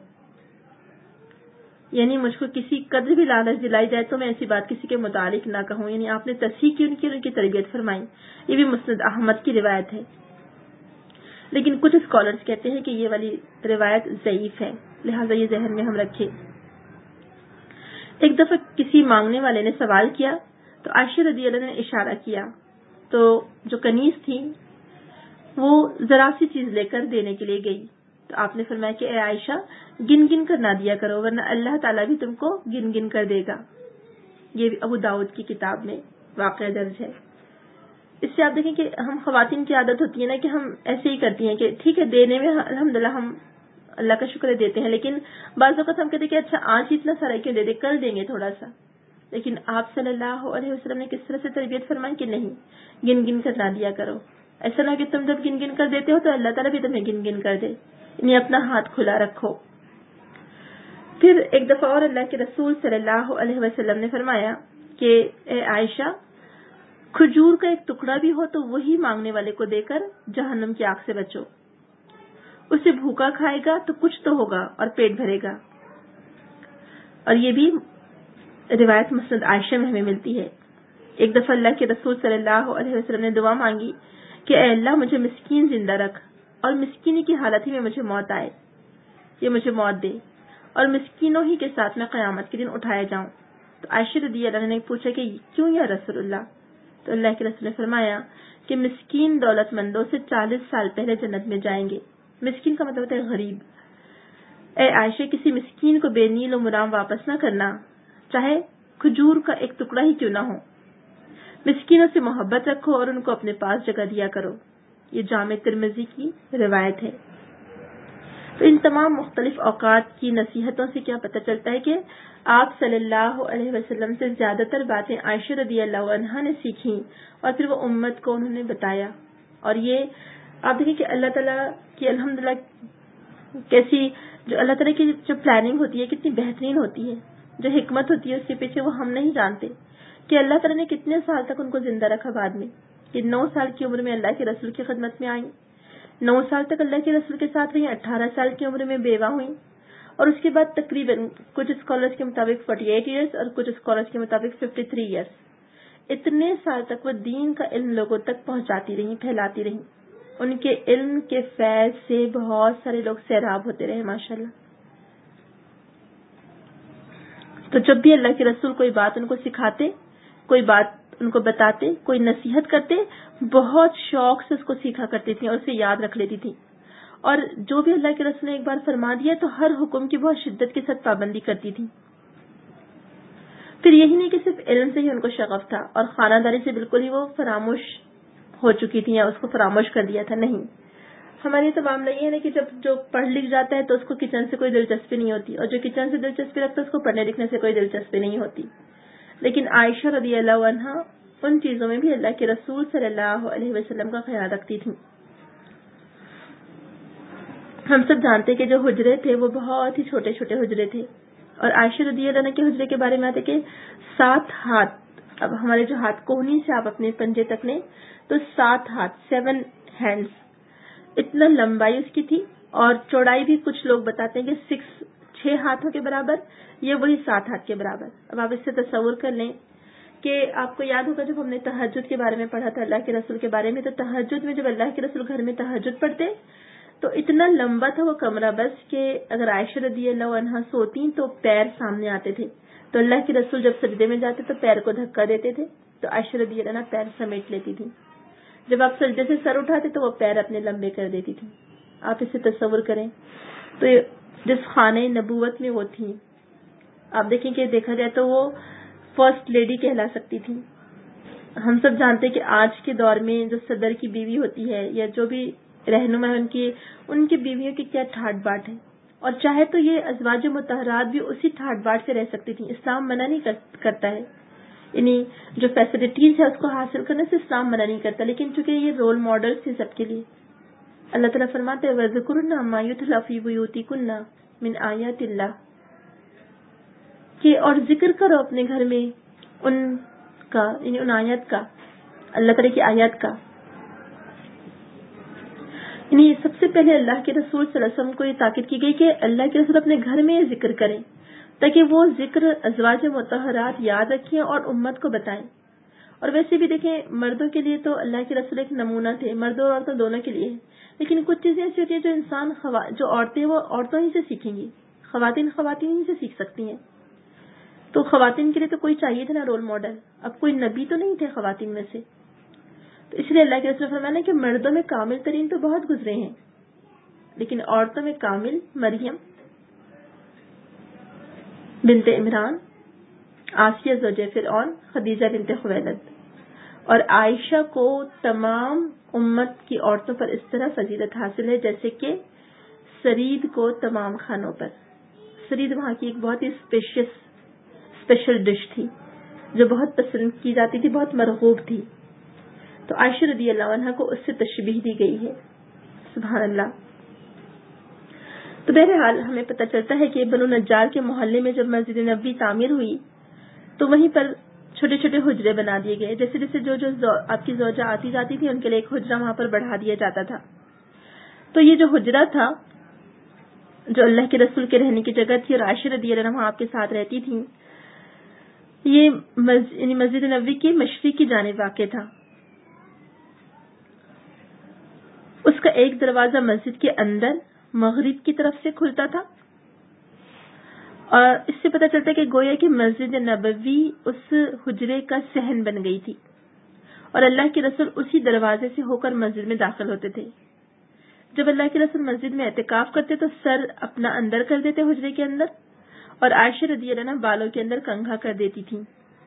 یعنی مجھ کو کسی قدر بھی لالچ دلائی جائے تو میں ایسی بات کسی کے متعلق نہ کہوں، یعنی آپ نے تصحیح کی ان کی ان کی تربیت فرمائی۔ یہ بھی مسند احمد کی روایت ہے، لیکن کچھ اسکالرز کہتے ہیں کہ یہ والی روایت ضعیف ہے، لہٰذا یہ ذہن میں ہم رکھیں۔ ایک دفعہ کسی مانگنے والے نے سوال کیا تو عائشہ رضی اللہ عنہا نے اشارہ کیا، تو جو کنیز تھی وہ ذرا سی چیز لے کر دینے کے لیے گئی، تو آپ نے فرمایا کہ اے عائشہ گن گن کر نہ دیا کرو ورنہ اللہ تعالیٰ بھی تم کو گن گن کر دے گا۔ یہ بھی ابو داؤد کی کتاب میں واقعہ درج ہے۔ اس سے آپ دیکھیں کہ ہم خواتین کی عادت ہوتی ہے نا کہ ہم ایسے ہی کرتی ہیں کہ ٹھیک ہے دینے میں الحمدللہ ہم اللہ کا شکر دیتے ہیں، لیکن بعض اوقات ہم کہتے ہیں کہ اچھا آج اتنا سارا کیوں دے دے، کل دیں گے تھوڑا سا، لیکن آپ صلی اللہ علیہ وسلم نے کس طرح سے تربیت فرمائی کہ نہیں، گن گن کر نہ دیا کرو۔ ایسا نہ کہ تم جب گن گن کر دیتے ہو تو اللہ تعالیٰ بھی تمہیں گن گن کر دے، یعنی اپنا ہاتھ کھلا رکھو۔ پھر ایک دفعہ اور اللہ کے رسول صلی اللہ علیہ وسلم نے فرمایا کہ اے عائشہ کھجور کا ایک ٹکڑا بھی ہو تو وہی مانگنے والے کو دے کر جہنم کی آگ سے بچو، اسے بھوکا کھائے گا تو کچھ تو ہوگا اور پیٹ بھرے گا۔ اور یہ بھی روایت مسند عائشہ میں ہمیں ملتی ہے۔ ایک دفعہ اللہ کے رسول صلی اللہ علیہ وسلم نے دعا مانگی کہ اے اللہ مجھے مسکین زندہ رکھ اور مسکینی کی حالت ہی میں مجھے موت آئے، یہ مجھے موت دے اور مسکینوں ہی کے ساتھ میں قیامت کے دن اٹھایا جاؤں۔ تو عائشہ رضی اللہ عنہا نے پوچھا کہ کیوں یا رسول اللہ؟ تو اللہ کے رسول نے فرمایا کہ مسکین دولت مندوں سے چالیس سال پہلے جنت میں جائیں گے۔ مسکین کا مطلب ہے غریب۔ اے عائشہ کسی مسکین کو بے نیل و مرام واپس نہ کرنا، چاہے کھجور کا ایک ٹکڑا ہی کیوں نہ ہو۔ مسکینوں سے محبت رکھو اور ان کو اپنے پاس جگہ دیا کرو۔ یہ جامع ترمذی کی روایت ہے۔ تو ان تمام مختلف اوقات کی نصیحتوں سے کیا پتہ چلتا ہے کہ آپ صلی اللہ علیہ وسلم سے زیادہ تر باتیں عائشہ رضی اللہ عنہا نے سیکھیں اور پھر وہ امت کو انہوں نے بتایا۔ اور یہ آپ دیکھیں کہ اللہ تعالیٰ کی الحمدللہ کیسی جو اللہ تعالیٰ کی جو پلاننگ ہوتی ہے کتنی بہترین ہوتی ہے، جو حکمت ہوتی ہے اس کے پیچھے وہ ہم نہیں جانتے کہ اللہ تعالیٰ نے کتنے سال تک ان کو زندہ رکھا۔ بعد میں کہ نو سال کی عمر میں اللہ کے رسول کی خدمت میں آئیں، نو سال تک اللہ کے رسول کے ساتھ رہی، اٹھارہ سال کی عمر میں بیوہ ہوئیں، اور اس کے بعد تقریباً کچھ اسکالرس کے مطابق فورٹی ایٹ ایئرس اور کچھ اسکالرس کے مطابق ففٹی تھری ایئرس اتنے سال تک وہ دین کا علم لوگوں تک پہنچاتی رہی، پھیلاتی رہی۔ ان کے علم کے فیض سے بہت سارے لوگ سیراب ہوتے رہے ماشاءاللہ۔ تو جب بھی اللہ کے رسول کوئی بات ان کو سکھاتے، کوئی بات ان کو بتاتے، کوئی نصیحت کرتے، بہت شوق سے اس کو سیکھا کرتی تھی اور اسے یاد رکھ لیتی تھی، اور جو بھی اللہ کے رسول نے ایک بار فرما دیا تو ہر حکم کی بہت شدت کے ساتھ پابندی کرتی تھی۔ پھر یہی نہیں کہ صرف علم سے ہی ان کو شغف تھا اور خانہ داری سے بالکل ہی وہ فراموش ہو چکی تھی یا اس کو فراموش کر دیا تھا، نہیں۔ ہماری تو معاملہ یہ ہے نا کہ جب جو پڑھ لکھ جاتا ہے تو اس کو کچن سے کوئی دلچسپی نہیں ہوتی، اور جو کچن سے دلچسپی رکھتا ہے اس کو پڑھنے لکھنے سے کوئی دلچسپی نہیں ہوتی۔ لیکن عائشہ رضی اللہ عنہا ان چیزوں میں بھی اللہ کے رسول صلی اللہ علیہ وسلم کا خیال رکھتی تھی۔ ہم سب جانتے کہ جو حجرے تھے وہ بہت ہی چھوٹے چھوٹے حجرے تھے، اور عائشہ رضی اللہ عنہا کے حجرے کے بارے میں آتے کہ سات ہاتھ، اب ہمارے جو ہاتھ کوہنی سے آپ اپنے پنجے تک لیں تو سات ہاتھ، سیون ہینڈز، اتنا لمبائی اس کی تھی، اور چوڑائی بھی کچھ لوگ بتاتے ہیں کہ سکس چھ ہاتھوں کے برابر، یہ وہی سات ہاتھ کے برابر۔ اب آپ اس سے تصور کر لیں کہ آپ کو یاد ہوگا جب ہم نے تہجد کے بارے میں پڑھا تھا اللہ کے رسول کے بارے میں، تو تہجد میں جب اللہ کے رسول گھر میں تہجد پڑھتے تو اتنا لمبا تھا وہ کمرہ بس کہ اگر عائشہ رضی اللہ عنہا سوتی تو پیر سامنے آتے تھے، تو اللہ کے رسول جب سجدے میں جاتے تو پیر کو دھکا دیتے تھے تو عائشہ رضی اللہ عنہا پیر سمیٹ لیتی تھی. جب آپ سجدے سے سر اٹھاتے تو وہ پیر اپنے لمبے کر دیتی تھی. آپ اسے تصور کریں تو جس خانہ نبوت میں وہ تھی، آپ دیکھیں کہ دیکھا جائے تو وہ فرسٹ لیڈی کہلا سکتی تھی. ہم سب جانتے کہ آج کے دور میں جو صدر کی بیوی ہوتی ہے یا جو بھی رہنما ہے ان کی ان کی بیویوں کی کیا ٹھاٹ باٹ ہے، اور چاہے تو یہ ازواج مطہرات بھی اسی ٹھاٹ باٹ سے رہ سکتی تھیں. اسلام منع نہیں کرتا ہے، یعنی جو فیسلٹیز ہے اس کو حاصل کرنے سے اسلام منع نہیں کرتا، لیکن چونکہ یہ رول ماڈل تھے سب کے لیے. اللہ تعالیٰ فرماتے ہیں وَذْكُرْنَ مَا يُتْلَى فِي بُيُوتِكُنَّ مِنْ آیَاتِ اللَّهِ، کہ اور ذکر کرو اپنے گھر میں ان کا، یعنی ان آیات کا، اللہ تعالیٰ کی آیات کا. یعنی سب سے پہلے اللہ کے رسول صلی اللہ علیہ وسلم کو یہ تاکید کی گئی کہ اللہ کے رسول اپنے گھر میں یہ ذکر کریں تاکہ وہ ذکر ازواج مطہرات یاد رکھیں اور امت کو بتائیں. اور ویسے بھی دیکھیں مردوں کے لیے تو اللہ کے رسول ایک نمونہ تھے، مردوں اور عورتوں دونوں کے لیے، لیکن کچھ چیزیں ایسی ہوتی ہیں جو انسان خوا... جو عورتیں وہ عورتوں ہی سے سیکھیں گی، خواتین خواتین ہی سے سیکھ سکتی ہیں. تو خواتین کے لیے تو کوئی چاہیے تھا نا رول ماڈل، اب کوئی نبی تو نہیں تھے خواتین میں سے. تو اس لیے اللہ کے رسول فرمایا کہ مردوں میں کامل ترین تو بہت گزرے ہیں، لیکن عورتوں میں کامل مریم بنت عمران، آسیہ زوجہ فرعون، خدیجہ بنت خویلد اور عائشہ کو تمام امت کی عورتوں پر اس طرح فضیلت حاصل ہے جیسے کہ سرید کو تمام کھانوں پر. سرید وہاں کی ایک بہت ہی اسپیشیس اسپیشل ڈش تھی جو بہت پسند کی جاتی تھی، بہت مرغوب تھی. تو عائشہ رضی اللہ عنہا کو اس سے تشبیہ دی گئی ہے. سبحان اللہ. تو بہرحال ہمیں پتہ چلتا ہے کہ بنو نجار کے محلے میں جب مسجد نبوی تعمیر ہوئی تو وہیں پر چھوٹے چھوٹے حجرے بنا دیے گئے. جیسے جیسے جو جو آپ کی زوجہ آتی جاتی تھی ان کے لیے ایک حجرہ وہاں پر بڑھا دیا جاتا تھا. تو یہ جو حجرہ تھا جو اللہ کے رسول کے رہنے کی جگہ تھی اور عائشہ رضی اللہ عنہا آپ کے ساتھ رہتی تھیں، یہ یعنی مسجد نبوی کی مشرق کی جانب واقع تھا. اس کا ایک دروازہ مسجد کے اندر مغرب کی طرف سے کھلتا تھا، اور اس سے پتہ چلتا ہے کہ گویا کہ مسجد نبوی اس حجرے کا صحن بن گئی تھی اور اللہ کے رسول اسی دروازے سے ہو کر مسجد میں داخل ہوتے تھے. جب اللہ کے رسول مسجد میں اعتکاف کرتے تو سر اپنا اندر کر دیتے حجرے کے اندر، اور عائشہ رضی اللہ عنہا بالوں کے اندر کنگھا کر دیتی تھی.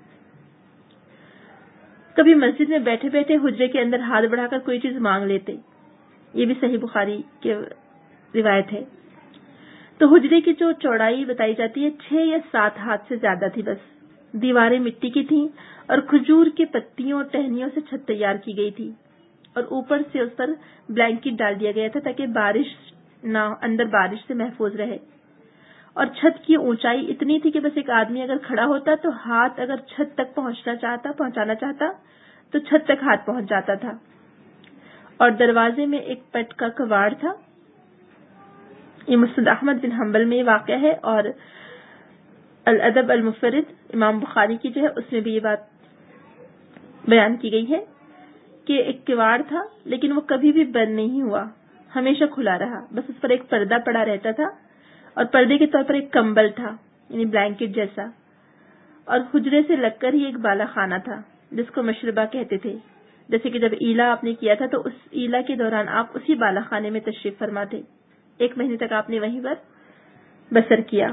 کبھی مسجد میں بیٹھے بیٹھے حجرے کے اندر ہاتھ بڑھا کر کوئی چیز مانگ لیتے، یہ بھی صحیح بخاری کی روایت ہے. تو حجرے کی جو چوڑائی بتائی جاتی ہے چھ یا سات ہاتھ سے زیادہ تھی بس. دیواریں مٹی کی تھیں اور کھجور کے پتیوں اور ٹہنیوں سے چھت تیار کی گئی تھی، اور اوپر سے اس پر بلینکٹ ڈال دیا گیا تھا تاکہ بارش نہ اندر بارش سے محفوظ رہے. اور چھت کی اونچائی اتنی تھی کہ بس ایک آدمی اگر کھڑا ہوتا تو ہاتھ اگر چھت تک پہنچنا چاہتا پہنچانا چاہتا تو چھت تک ہاتھ پہنچ جاتا تھا. اور دروازے میں ایک پٹ کا کواڑ تھا. یہ مسند احمد بن حنبل میں واقع ہے، اور الادب المفرد امام بخاری کی جو ہے اس میں بھی یہ بات بیان کی گئی ہے کہ ایک کواڑ تھا لیکن وہ کبھی بھی بند نہیں ہوا، ہمیشہ کھلا رہا. بس اس پر ایک پردہ پڑا رہتا تھا اور پردے کے طور پر ایک کمبل تھا یعنی بلینکٹ جیسا، اور حجرے سے لگ کر ہی ایک بالا خانہ تھا جس کو مشربہ کہتے تھے. جیسے کہ جب ایلا آپ نے کیا تھا تو اس ایلا کے دوران آپ اسی بالا خانے میں تشریف فرما تھے. ایک مہینے تک آپ نے وہیں پر بسر کیا.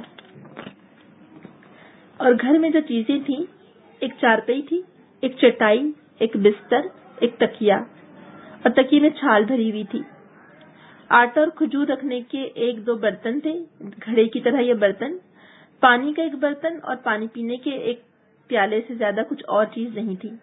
اور گھر میں جو چیزیں تھیں، ایک چارپائی تھی، ایک چٹائی، ایک بستر، ایک تکیا، اور تکیے میں چھال بھری ہوئی تھی. آٹا اور کھجور رکھنے کے ایک دو برتن تھے، گھڑے کی طرح یہ برتن. پانی کا ایک برتن اور پانی پینے کے ایک پیالے سے زیادہ کچھ اور چیز نہیں تھی.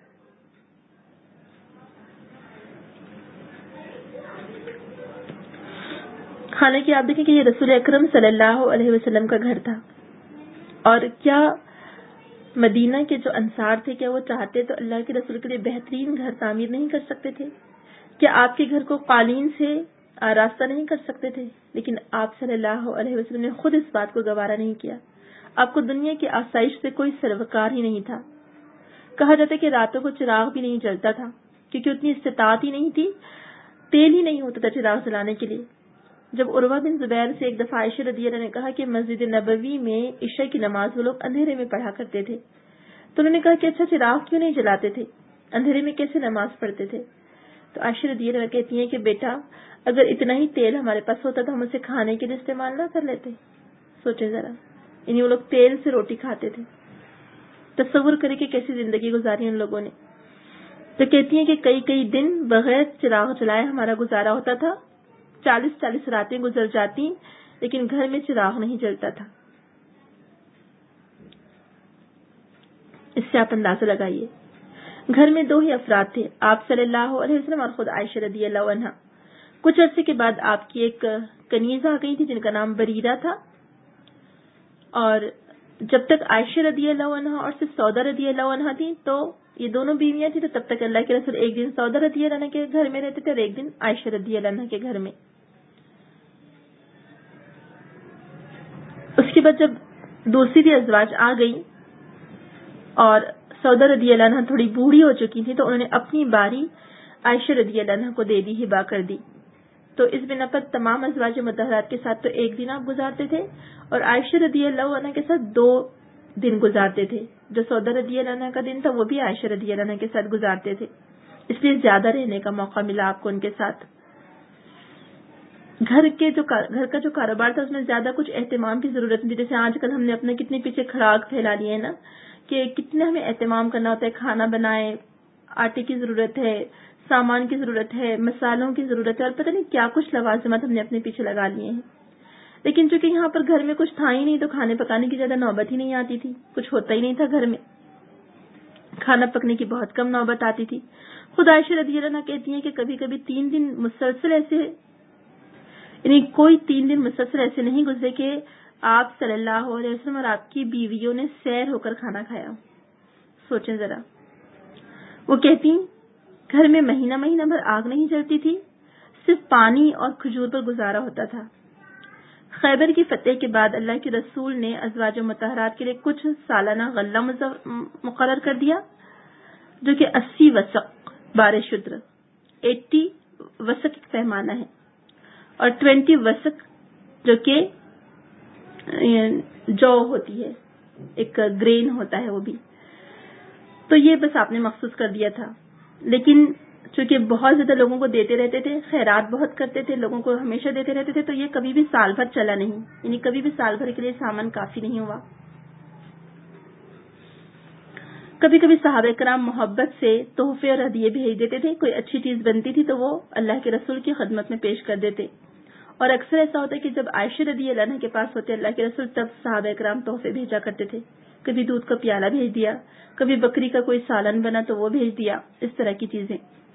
حالانکہ آپ دیکھیں کہ یہ رسول اکرم صلی اللہ علیہ وسلم کا گھر تھا، اور کیا مدینہ کے جو انصار تھے کیا وہ چاہتے تو اللہ کے رسول کے لیے بہترین گھر تعمیر نہیں کر سکتے تھے؟ کیا آپ کے گھر کو قالین سے آراستہ نہیں کر سکتے تھے؟ لیکن آپ صلی اللہ علیہ وسلم نے خود اس بات کو گوارا نہیں کیا. آپ کو دنیا کی آسائش سے کوئی سروکار ہی نہیں تھا. کہا جاتا ہے کہ راتوں کو چراغ بھی نہیں جلتا تھا کیونکہ اتنی استطاعت ہی نہیں تھی، تیل ہی نہیں ہوتا تھا چراغ جلانے کے لیے. جب عروہ بن زبیر سے ایک دفعہ عائشہ رضی اللہ عنہا نے کہا کہ مسجد نبوی میں عشاء کی نماز وہ لوگ اندھیرے میں پڑھا کرتے تھے، تو انہوں نے کہا کہ اچھا چراغ کیوں نہیں جلاتے تھے, اندھیرے میں کیسے نماز پڑھتے تھے؟ تو عائشہ رضی اللہ عنہا کہتی ہیں کہ بیٹا اگر اتنا ہی تیل ہمارے پاس ہوتا تو ہم اسے کھانے کے لیے استعمال نہ کر لیتے. سوچے ذرا, یعنی وہ لوگ تیل سے روٹی کھاتے تھے. تصور کرے کہ کیسی زندگی گزاری ان لوگوں نے. تو کہتی ہیں کہ کئی کئی دن بغیر چراغ جلائے ہمارا گزارا ہوتا تھا, چالیس چالیس راتیں گزر جاتی لیکن گھر میں چراغ نہیں جلتا تھا. اس سے آپ اندازہ لگائیے, گھر میں دو ہی افراد تھے, آپ صلی اللہ علیہ وسلم اور خود عائشہ رضی اللہ عنہا. کچھ عرصے کے بعد آپ کی ایک کنیز آ گئی تھی جن کا نام بریرہ تھا, اور جب تک عائشہ رضی اللہ عنہا اور صرف سودا رضی اللہ عنہا تھی تو یہ دونوں بیویاں تھیں, تو تب تک اللہ کے رسول ایک دن سودا رضی اللہ عنہ کے گھر میں رہتے تھے اور ایک دن عائشہ رضی اللہ عنہا کے گھر میں. اس کے بعد جب دوسری بھی ازواج آ گئی اور سودا رضی اللہ عنہا تھوڑی بوڑھی ہو چکی تھی تو انہوں نے اپنی باری عائشہ رضی اللہ عنہا کو دے دی, ہبا کر دی. تو اس بنا پر تمام ازواج مطہرات کے ساتھ تو ایک دن آپ گزارتے تھے اور عائشہ رضی اللہ عنہا کے ساتھ دو دن گزارتے تھے. جو سودا رضی اللہ عنہا کا دن تھا وہ بھی عائشہ رضی اللہ عنہا کے ساتھ گزارتے تھے, اس لیے زیادہ رہنے کا موقع ملا آپ کو ان کے ساتھ. گھر کے جو گھر کا جو کاروبار تھا اس میں زیادہ کچھ اہتمام کی ضرورت نہیں تھی. جیسے آج کل ہم نے اپنے کتنے پیچھے کھراک پھیلا لیے ہیں نا, کہ کتنا ہمیں اہتمام کرنا ہوتا ہے. کھانا بنائے, آٹے کی ضرورت ہے, سامان کی ضرورت ہے, مسالوں کی ضرورت ہے, اور پتہ نہیں کیا کچھ لوازمات ہم نے اپنے پیچھے لگا لیے ہیں. لیکن چونکہ یہاں پر گھر میں کچھ تھا ہی نہیں تو کھانے پکانے کی زیادہ نوبت ہی نہیں آتی تھی, کچھ ہوتا ہی نہیں تھا گھر میں, کھانا پکنے کی بہت کم نوبت آتی تھی. خود عائشہ رضی اللہ عنہا کہتی ہیں کہ کبھی کبھی تین دن مسلسل ایسے, یعنی کوئی تین دن مسلسل ایسے نہیں گزرے کہ آپ صلی اللہ علیہ وسلم اور آپ کی بیویوں نے سیر ہو کر کھانا کھایا. سوچیں ذرا. وہ کہتی گھر میں مہینہ مہینہ بھر آگ نہیں جلتی تھی, صرف پانی اور کھجور پر گزارا ہوتا تھا. خیبر کی فتح کے بعد اللہ کے رسول نے ازواج مطہرات کے لیے کچھ سالانہ غلہ مقرر کر دیا جو کہ اسی وسق بارہ شدر, ایٹی وسق ایک پیمانہ ہے, اور ٹوینٹی وسق جو کہ جو ہوتی ہے, ایک گرین ہوتا ہے وہ بھی. تو یہ بس آپ نے مخصوص کر دیا تھا. لیکن چونکہ بہت زیادہ لوگوں کو دیتے رہتے تھے, خیرات بہت کرتے تھے, لوگوں کو ہمیشہ دیتے رہتے تھے, تو یہ کبھی بھی سال بھر چلا نہیں, یعنی کبھی بھی سال بھر کے لیے سامان کافی نہیں ہوا. کبھی کبھی صحابہ کرام محبت سے تحفے اور ہدیے بھیج دیتے تھے. کوئی اچھی چیز بنتی تھی تو وہ اللہ کے رسول کی خدمت میں پیش کر دیتے, اور اکثر ایسا ہوتا ہے کہ جب عائشہ رضی اللہ عنہا کے پاس ہوتے اللہ کے رسول تب صحابہ کرام تحفے بھیجا کرتے تھے. کبھی دودھ کا پیالہ بھیج دیا, کبھی بکری کا کوئی سالن بنا تو وہ بھیج دیا, اس طرح کی چیزیں.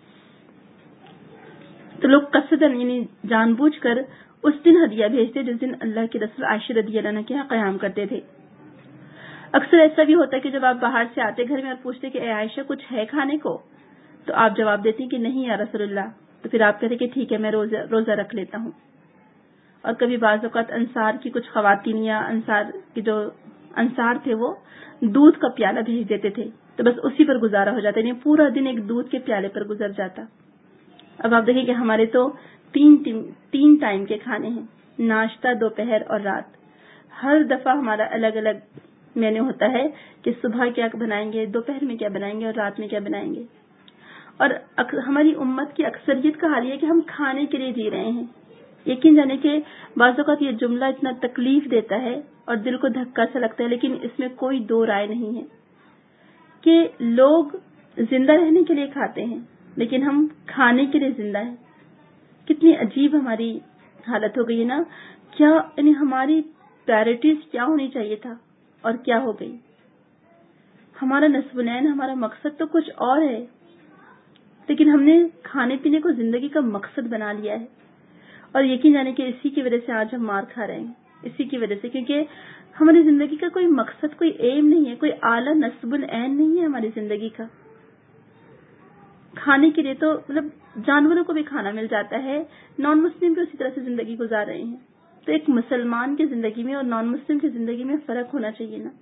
تو لوگ قصدن یعنی جان بوجھ کر اس دن ہدیہ بھیجتے جس دن اللہ کے رسول عائشہ رضی اللہ عنہا کے یہاں قیام کرتے تھے. اکثر ایسا بھی ہوتا ہے کہ جب آپ باہر سے آتے گھر میں اور پوچھتے کہ اے عائشہ کچھ ہے کھانے کو, تو آپ جواب دیتی کہ نہیں یا رسول اللہ, تو پھر آپ کہتے کہ ٹھیک ہے میں روزہ روزہ رکھ لیتا ہوں. اور کبھی بعض اوقات انصار کی کچھ خواتین یا انصار کی جو انصار تھے وہ دودھ کا پیالہ بھیج دیتے تھے, تو بس اسی پر گزارا ہو جاتا, یعنی پورا دن ایک دودھ کے پیالے پر گزر جاتا. اب آپ دیکھیں کہ ہمارے تو تین تین ٹائم کے کھانے ہیں, ناشتہ, دوپہر اور رات. ہر دفعہ ہمارا الگ الگ مینو ہوتا ہے کہ صبح کیا بنائیں گے, دوپہر میں کیا بنائیں گے اور رات میں کیا بنائیں گے. اور ہماری امت کی اکثریت کا حال یہ ہے کہ ہم کھانے کے لیے جی رہے ہیں. یقین جانے کہ بعض اوقات یہ جملہ اتنا تکلیف دیتا ہے اور دل کو دھکا سا لگتا ہے, لیکن اس میں کوئی دو رائے نہیں ہے کہ لوگ زندہ رہنے کے لیے کھاتے ہیں لیکن ہم کھانے کے لیے زندہ ہیں. کتنی عجیب ہماری حالت ہو گئی ہے نا. کیا یعنی ہماری پرائرٹیز کیا ہونی چاہیے تھا اور کیا ہو گئی. ہمارا نصب العین, ہمارا مقصد تو کچھ اور ہے, لیکن ہم نے کھانے پینے کو زندگی کا مقصد بنا لیا ہے. اور یقین جانے کہ اسی کی وجہ سے آج ہم مار کھا رہے ہیں, اسی کی وجہ سے, کیونکہ ہماری زندگی کا کوئی مقصد, کوئی ایم نہیں ہے, کوئی اعلیٰ نصب العین نہیں ہے ہماری زندگی کا. کھانے کے لیے تو مطلب جانوروں کو بھی کھانا مل جاتا ہے, نان مسلم بھی اسی طرح سے زندگی گزار رہے ہیں. تو ایک مسلمان کی زندگی میں اور نان مسلم کی زندگی میں فرق ہونا چاہیے نا.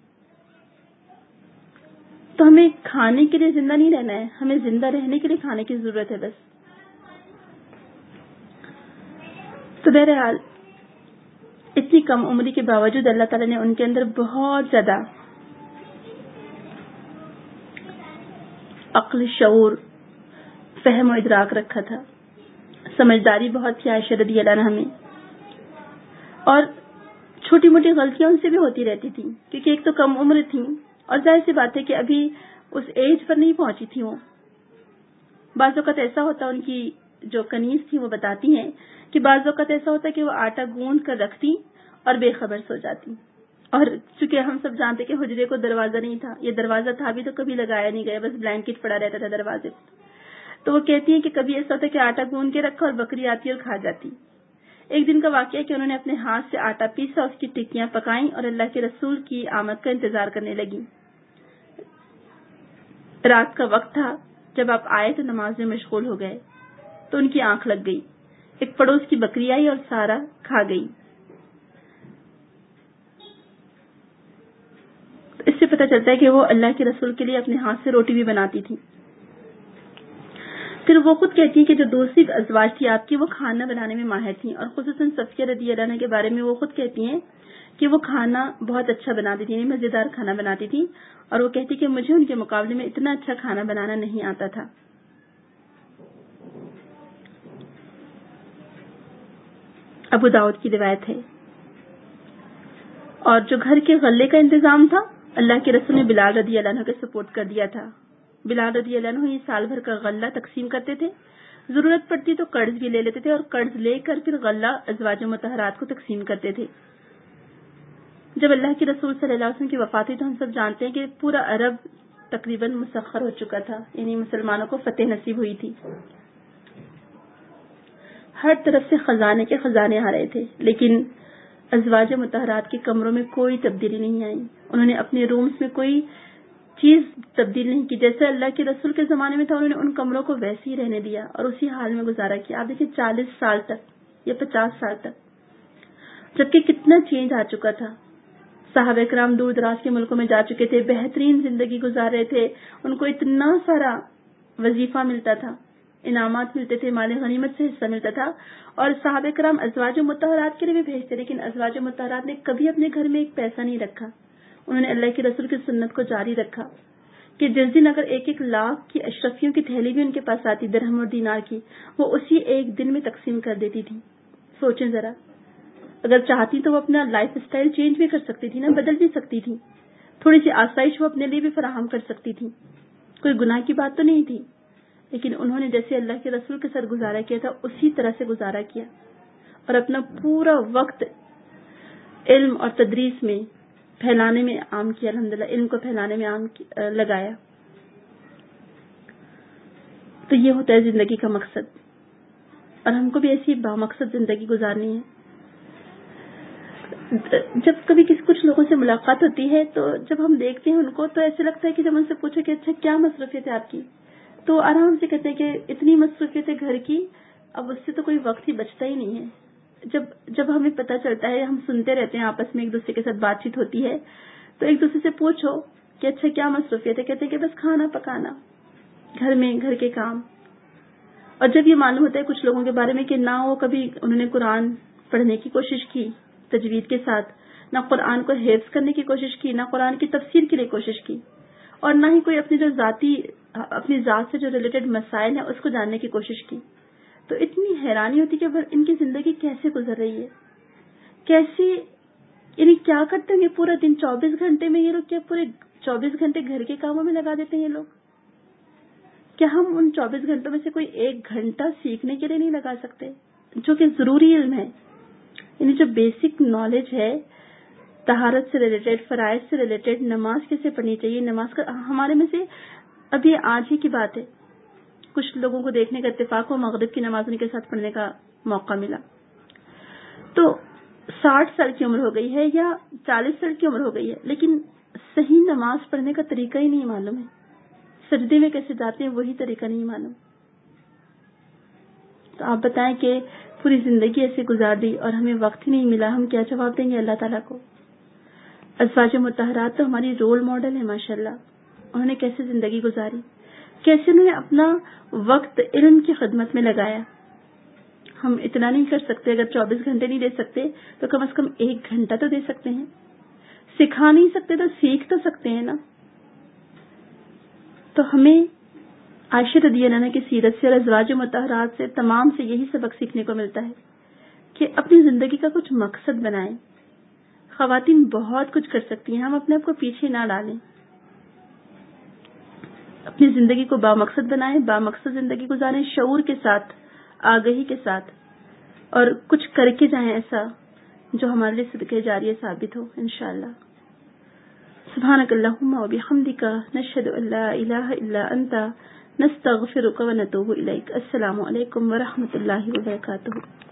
تو ہمیں کھانے کے لیے زندہ نہیں رہنا ہے, ہمیں زندہ رہنے کے لیے کھانے کی ضرورت ہے بس. تو بہرحال اتنی کم عمری کے باوجود اللہ تعالیٰ نے ان کے اندر بہت زیادہ عقل، شعور، فہم و ادراک رکھا تھا. سمجھداری بہت تھی عائشہ رضی اللہ عنہا میں، اور چھوٹی موٹی غلطیاں ان سے بھی ہوتی رہتی تھیں کیونکہ ایک تو کم عمر تھیں اور ظاہر سی بات ہے کہ ابھی اس ایج پر نہیں پہنچی تھی وہ. بعض اوقات ایسا ہوتا، ان کی جو کنیز تھی وہ بتاتی ہیں کہ بعض اوقات ایسا ہوتا کہ وہ آٹا گوندھ کر رکھتی اور بے خبر سو جاتی. اور چونکہ ہم سب جانتے کہ حجرے کو دروازہ نہیں تھا، یہ دروازہ تھا بھی تو کبھی لگایا نہیں گیا، بس بلینکٹ پڑا رہتا تھا دروازے. تو وہ کہتی ہیں کہ کبھی ایسا ہوتا کہ آٹا گوندھ کے رکھا اور بکری آتی اور کھا جاتی. ایک دن کا واقعہ ہے کہ انہوں نے اپنے ہاتھ سے آٹا پیسا، اس کی ٹکیاں پکائیں اور اللہ کے رسول کی آمد کا انتظار کرنے لگی. رات کا وقت تھا، جب آپ آئے تو نماز میں مشغول ہو گئے تو ان کی آنکھ لگ گئی. ایک پڑوس کی بکری آئی اور سارا کھا گئی. اس سے پتہ چلتا ہے کہ وہ اللہ کے رسول کے لیے اپنے ہاتھ سے روٹی بھی بناتی تھی. پھر وہ خود کہتی ہیں کہ جو دوسری ازواج تھی آپ کی، وہ کھانا بنانے میں ماہر تھیں، اور خصوصاً صفیہ رضی اللہ عنہا کے بارے میں وہ خود کہتی ہیں کہ وہ کھانا بہت اچھا بناتی تھی، یعنی مزیدار کھانا بناتی تھی. اور وہ کہتی کہ مجھے ان کے مقابلے میں اتنا اچھا کھانا بنانا نہیں آتا تھا. ابو داؤد کی روایت ہے. اور جو گھر کے غلے کا انتظام تھا، اللہ کے رسول نے بلال رضی اللہ عنہ کے سپورٹ کر دیا تھا. بلال رضی اللہ عنہ یہ سال بھر کا غلہ تقسیم کرتے تھے، ضرورت پڑتی تو قرض بھی لے لیتے تھے، اور قرض لے کر پھر غلہ ازواج مطہرات کو تقسیم کرتے تھے. جب اللہ کے رسول صلی اللہ علیہ وسلم کی وفات ہوئی تو ہم سب جانتے ہیں کہ پورا عرب تقریباً مسخر ہو چکا تھا، یعنی مسلمانوں کو فتح نصیب ہوئی تھی. ہر طرف سے خزانے کے خزانے آ رہے تھے، لیکن ازواج مطہرات کے کمروں میں کوئی تبدیلی نہیں آئی. انہوں نے اپنے رومز میں کوئی چیز تبدیل نہیں کی. جیسے اللہ کے رسول کے زمانے میں تھا، انہوں نے ان کمروں کو ویسے ہی رہنے دیا اور اسی حال میں گزارا کیا. آپ دیکھیں چالیس سال تک یا پچاس سال تک، جبکہ کتنا چینج آ چکا تھا. صحابہ کرام دور دراز کے ملکوں میں جا چکے تھے، بہترین زندگی گزار رہے تھے، ان کو اتنا سارا وظیفہ ملتا تھا، انعامات ملتے تھے، مال غنیمت سے حصہ ملتا تھا. اور صحابہ کرام ازواج مطہرات کے لیے بھی بھیجتے، لیکن ازواج مطہرات نے کبھی اپنے گھر میں ایک پیسہ نہیں رکھا. انہوں نے اللہ کے رسول کی سنت کو جاری رکھا کہ جس دن اگر ایک ایک لاکھ کی اشرفیوں کی تھیلی بھی ان کے پاس آتی، درہم اور دینار کی، وہ اسی ایک دن میں تقسیم کر دیتی تھی. سوچیں ذرا، اگر چاہتی تو وہ اپنا لائف اسٹائل چینج بھی کر سکتی تھی نا، بدل بھی سکتی تھی، تھوڑی سی آسائش وہ اپنے لیے بھی فراہم کر سکتی تھی، کوئی گناہ کی بات تو نہیں تھی. لیکن انہوں نے جیسے اللہ کے رسول کے ساتھ گزارا کیا تھا اسی طرح سے گزارا کیا، اور اپنا پورا وقت علم اور تدریس میں پھیلانے میں عام کیا. الحمدللہ علم کو پھیلانے میں عام لگایا. تو یہ ہوتا ہے زندگی کا مقصد، اور ہم کو بھی ایسی بامقصد زندگی گزارنی ہے. جب کبھی کسی کچھ لوگوں سے ملاقات ہوتی ہے تو جب ہم دیکھتے ہیں ان کو تو ایسے لگتا ہے کہ جب ان سے پوچھو کہ اچھا کیا مصروفیت ہے آپ کی، تو آرام سے کہتے ہیں کہ اتنی مصروفیت ہے گھر کی، اب اس سے تو کوئی وقت ہی بچتا ہی نہیں ہے. جب جب ہمیں پتہ چلتا ہے، ہم سنتے رہتے ہیں، آپس میں ایک دوسرے کے ساتھ بات چیت ہوتی ہے، تو ایک دوسرے سے پوچھو کہ اچھا کیا مصروفیت ہے، کہتے ہیں کہ بس کھانا پکانا، گھر میں گھر کے کام. اور جب یہ معلوم ہوتا ہے کچھ لوگوں کے بارے میں کہ نہ وہ کبھی انہوں نے قرآن پڑھنے کی کوشش کی تجوید کے ساتھ، نہ قرآن کو حفظ کرنے کی کوشش کی، نہ قرآن کی تفسیر کے لیے کوشش کی، اور نہ ہی کوئی اپنی جو ذاتی اپنی ذات سے جو ریلیٹڈ مسائل ہیں اس کو جاننے کی کوشش کی، تو اتنی حیرانی ہوتی کہ ان کی زندگی کیسے گزر رہی ہے، کیسی، یعنی کیا کرتے ہیں پورا دن چوبیس گھنٹے میں. یہ لوگ کیا پورے چوبیس گھنٹے گھر کے کاموں میں لگا دیتے ہیں یہ لوگ؟ کیا ہم ان چوبیس گھنٹوں میں سے کوئی ایک گھنٹہ سیکھنے کے لیے نہیں لگا سکتے، جو کہ ضروری علم ہے؟ یعنی جو بیسک نالج ہے طہارت سے ریلیٹڈ، فرائض سے ریلیٹڈ، نماز کیسے پڑھنی چاہیے، نماز کا ہمارے میں سے ابھی آج ہی کی بات ہے کچھ لوگوں کو دیکھنے کا اتفاق ہو، مغرب کی نماز ان کے ساتھ پڑھنے کا موقع ملا، تو ساٹھ سال کی عمر ہو گئی ہے یا چالیس سال کی عمر ہو گئی ہے، لیکن صحیح نماز پڑھنے کا طریقہ ہی نہیں معلوم ہے، سجدے میں کیسے جاتے ہیں وہی طریقہ نہیں معلوم. تو آپ بتائیں کہ پوری زندگی ایسے گزار دی اور ہمیں وقت ہی نہیں ملا، ہم کیا جواب دیں گے اللہ تعالیٰ کو؟ ازواج مطہرات تو ہماری رول ماڈل ہے ماشاءاللہ. انہوں نے کیسے زندگی گزاری، کیسے انہوں نے اپنا وقت علم کی خدمت میں لگایا. ہم اتنا نہیں کر سکتے، اگر چوبیس گھنٹے نہیں دے سکتے تو کم از کم ایک گھنٹہ تو دے سکتے ہیں. سکھا نہیں سکتے تو سیکھ تو سکتے ہیں نا. تو ہمیں عائشہ رضی اللہ عنہا کی سیرت سے اور ازواج مطہرات سے تمام سے یہی سبق سیکھنے کو ملتا ہے کہ اپنی زندگی کا کچھ مقصد بنائیں. خواتین بہت کچھ کر سکتی ہیں، ہم اپنے آپ کو پیچھے نہ ڈالیں. اپنی زندگی کو با مقصد بنائیں، با مقصد زندگی گزاریں، شعور کے ساتھ، آگہی کے ساتھ، اور کچھ کر کے جائیں ایسا جو ہمارے لیے صدقہ جاریہ ثابت ہو انشاءاللہ. سبحانک اللہم و بحمدک، نشہد ان لا الہ الا انت، نستغفرک و نتوب الیک. السلام علیکم ورحمۃ اللہ وبرکاتہ.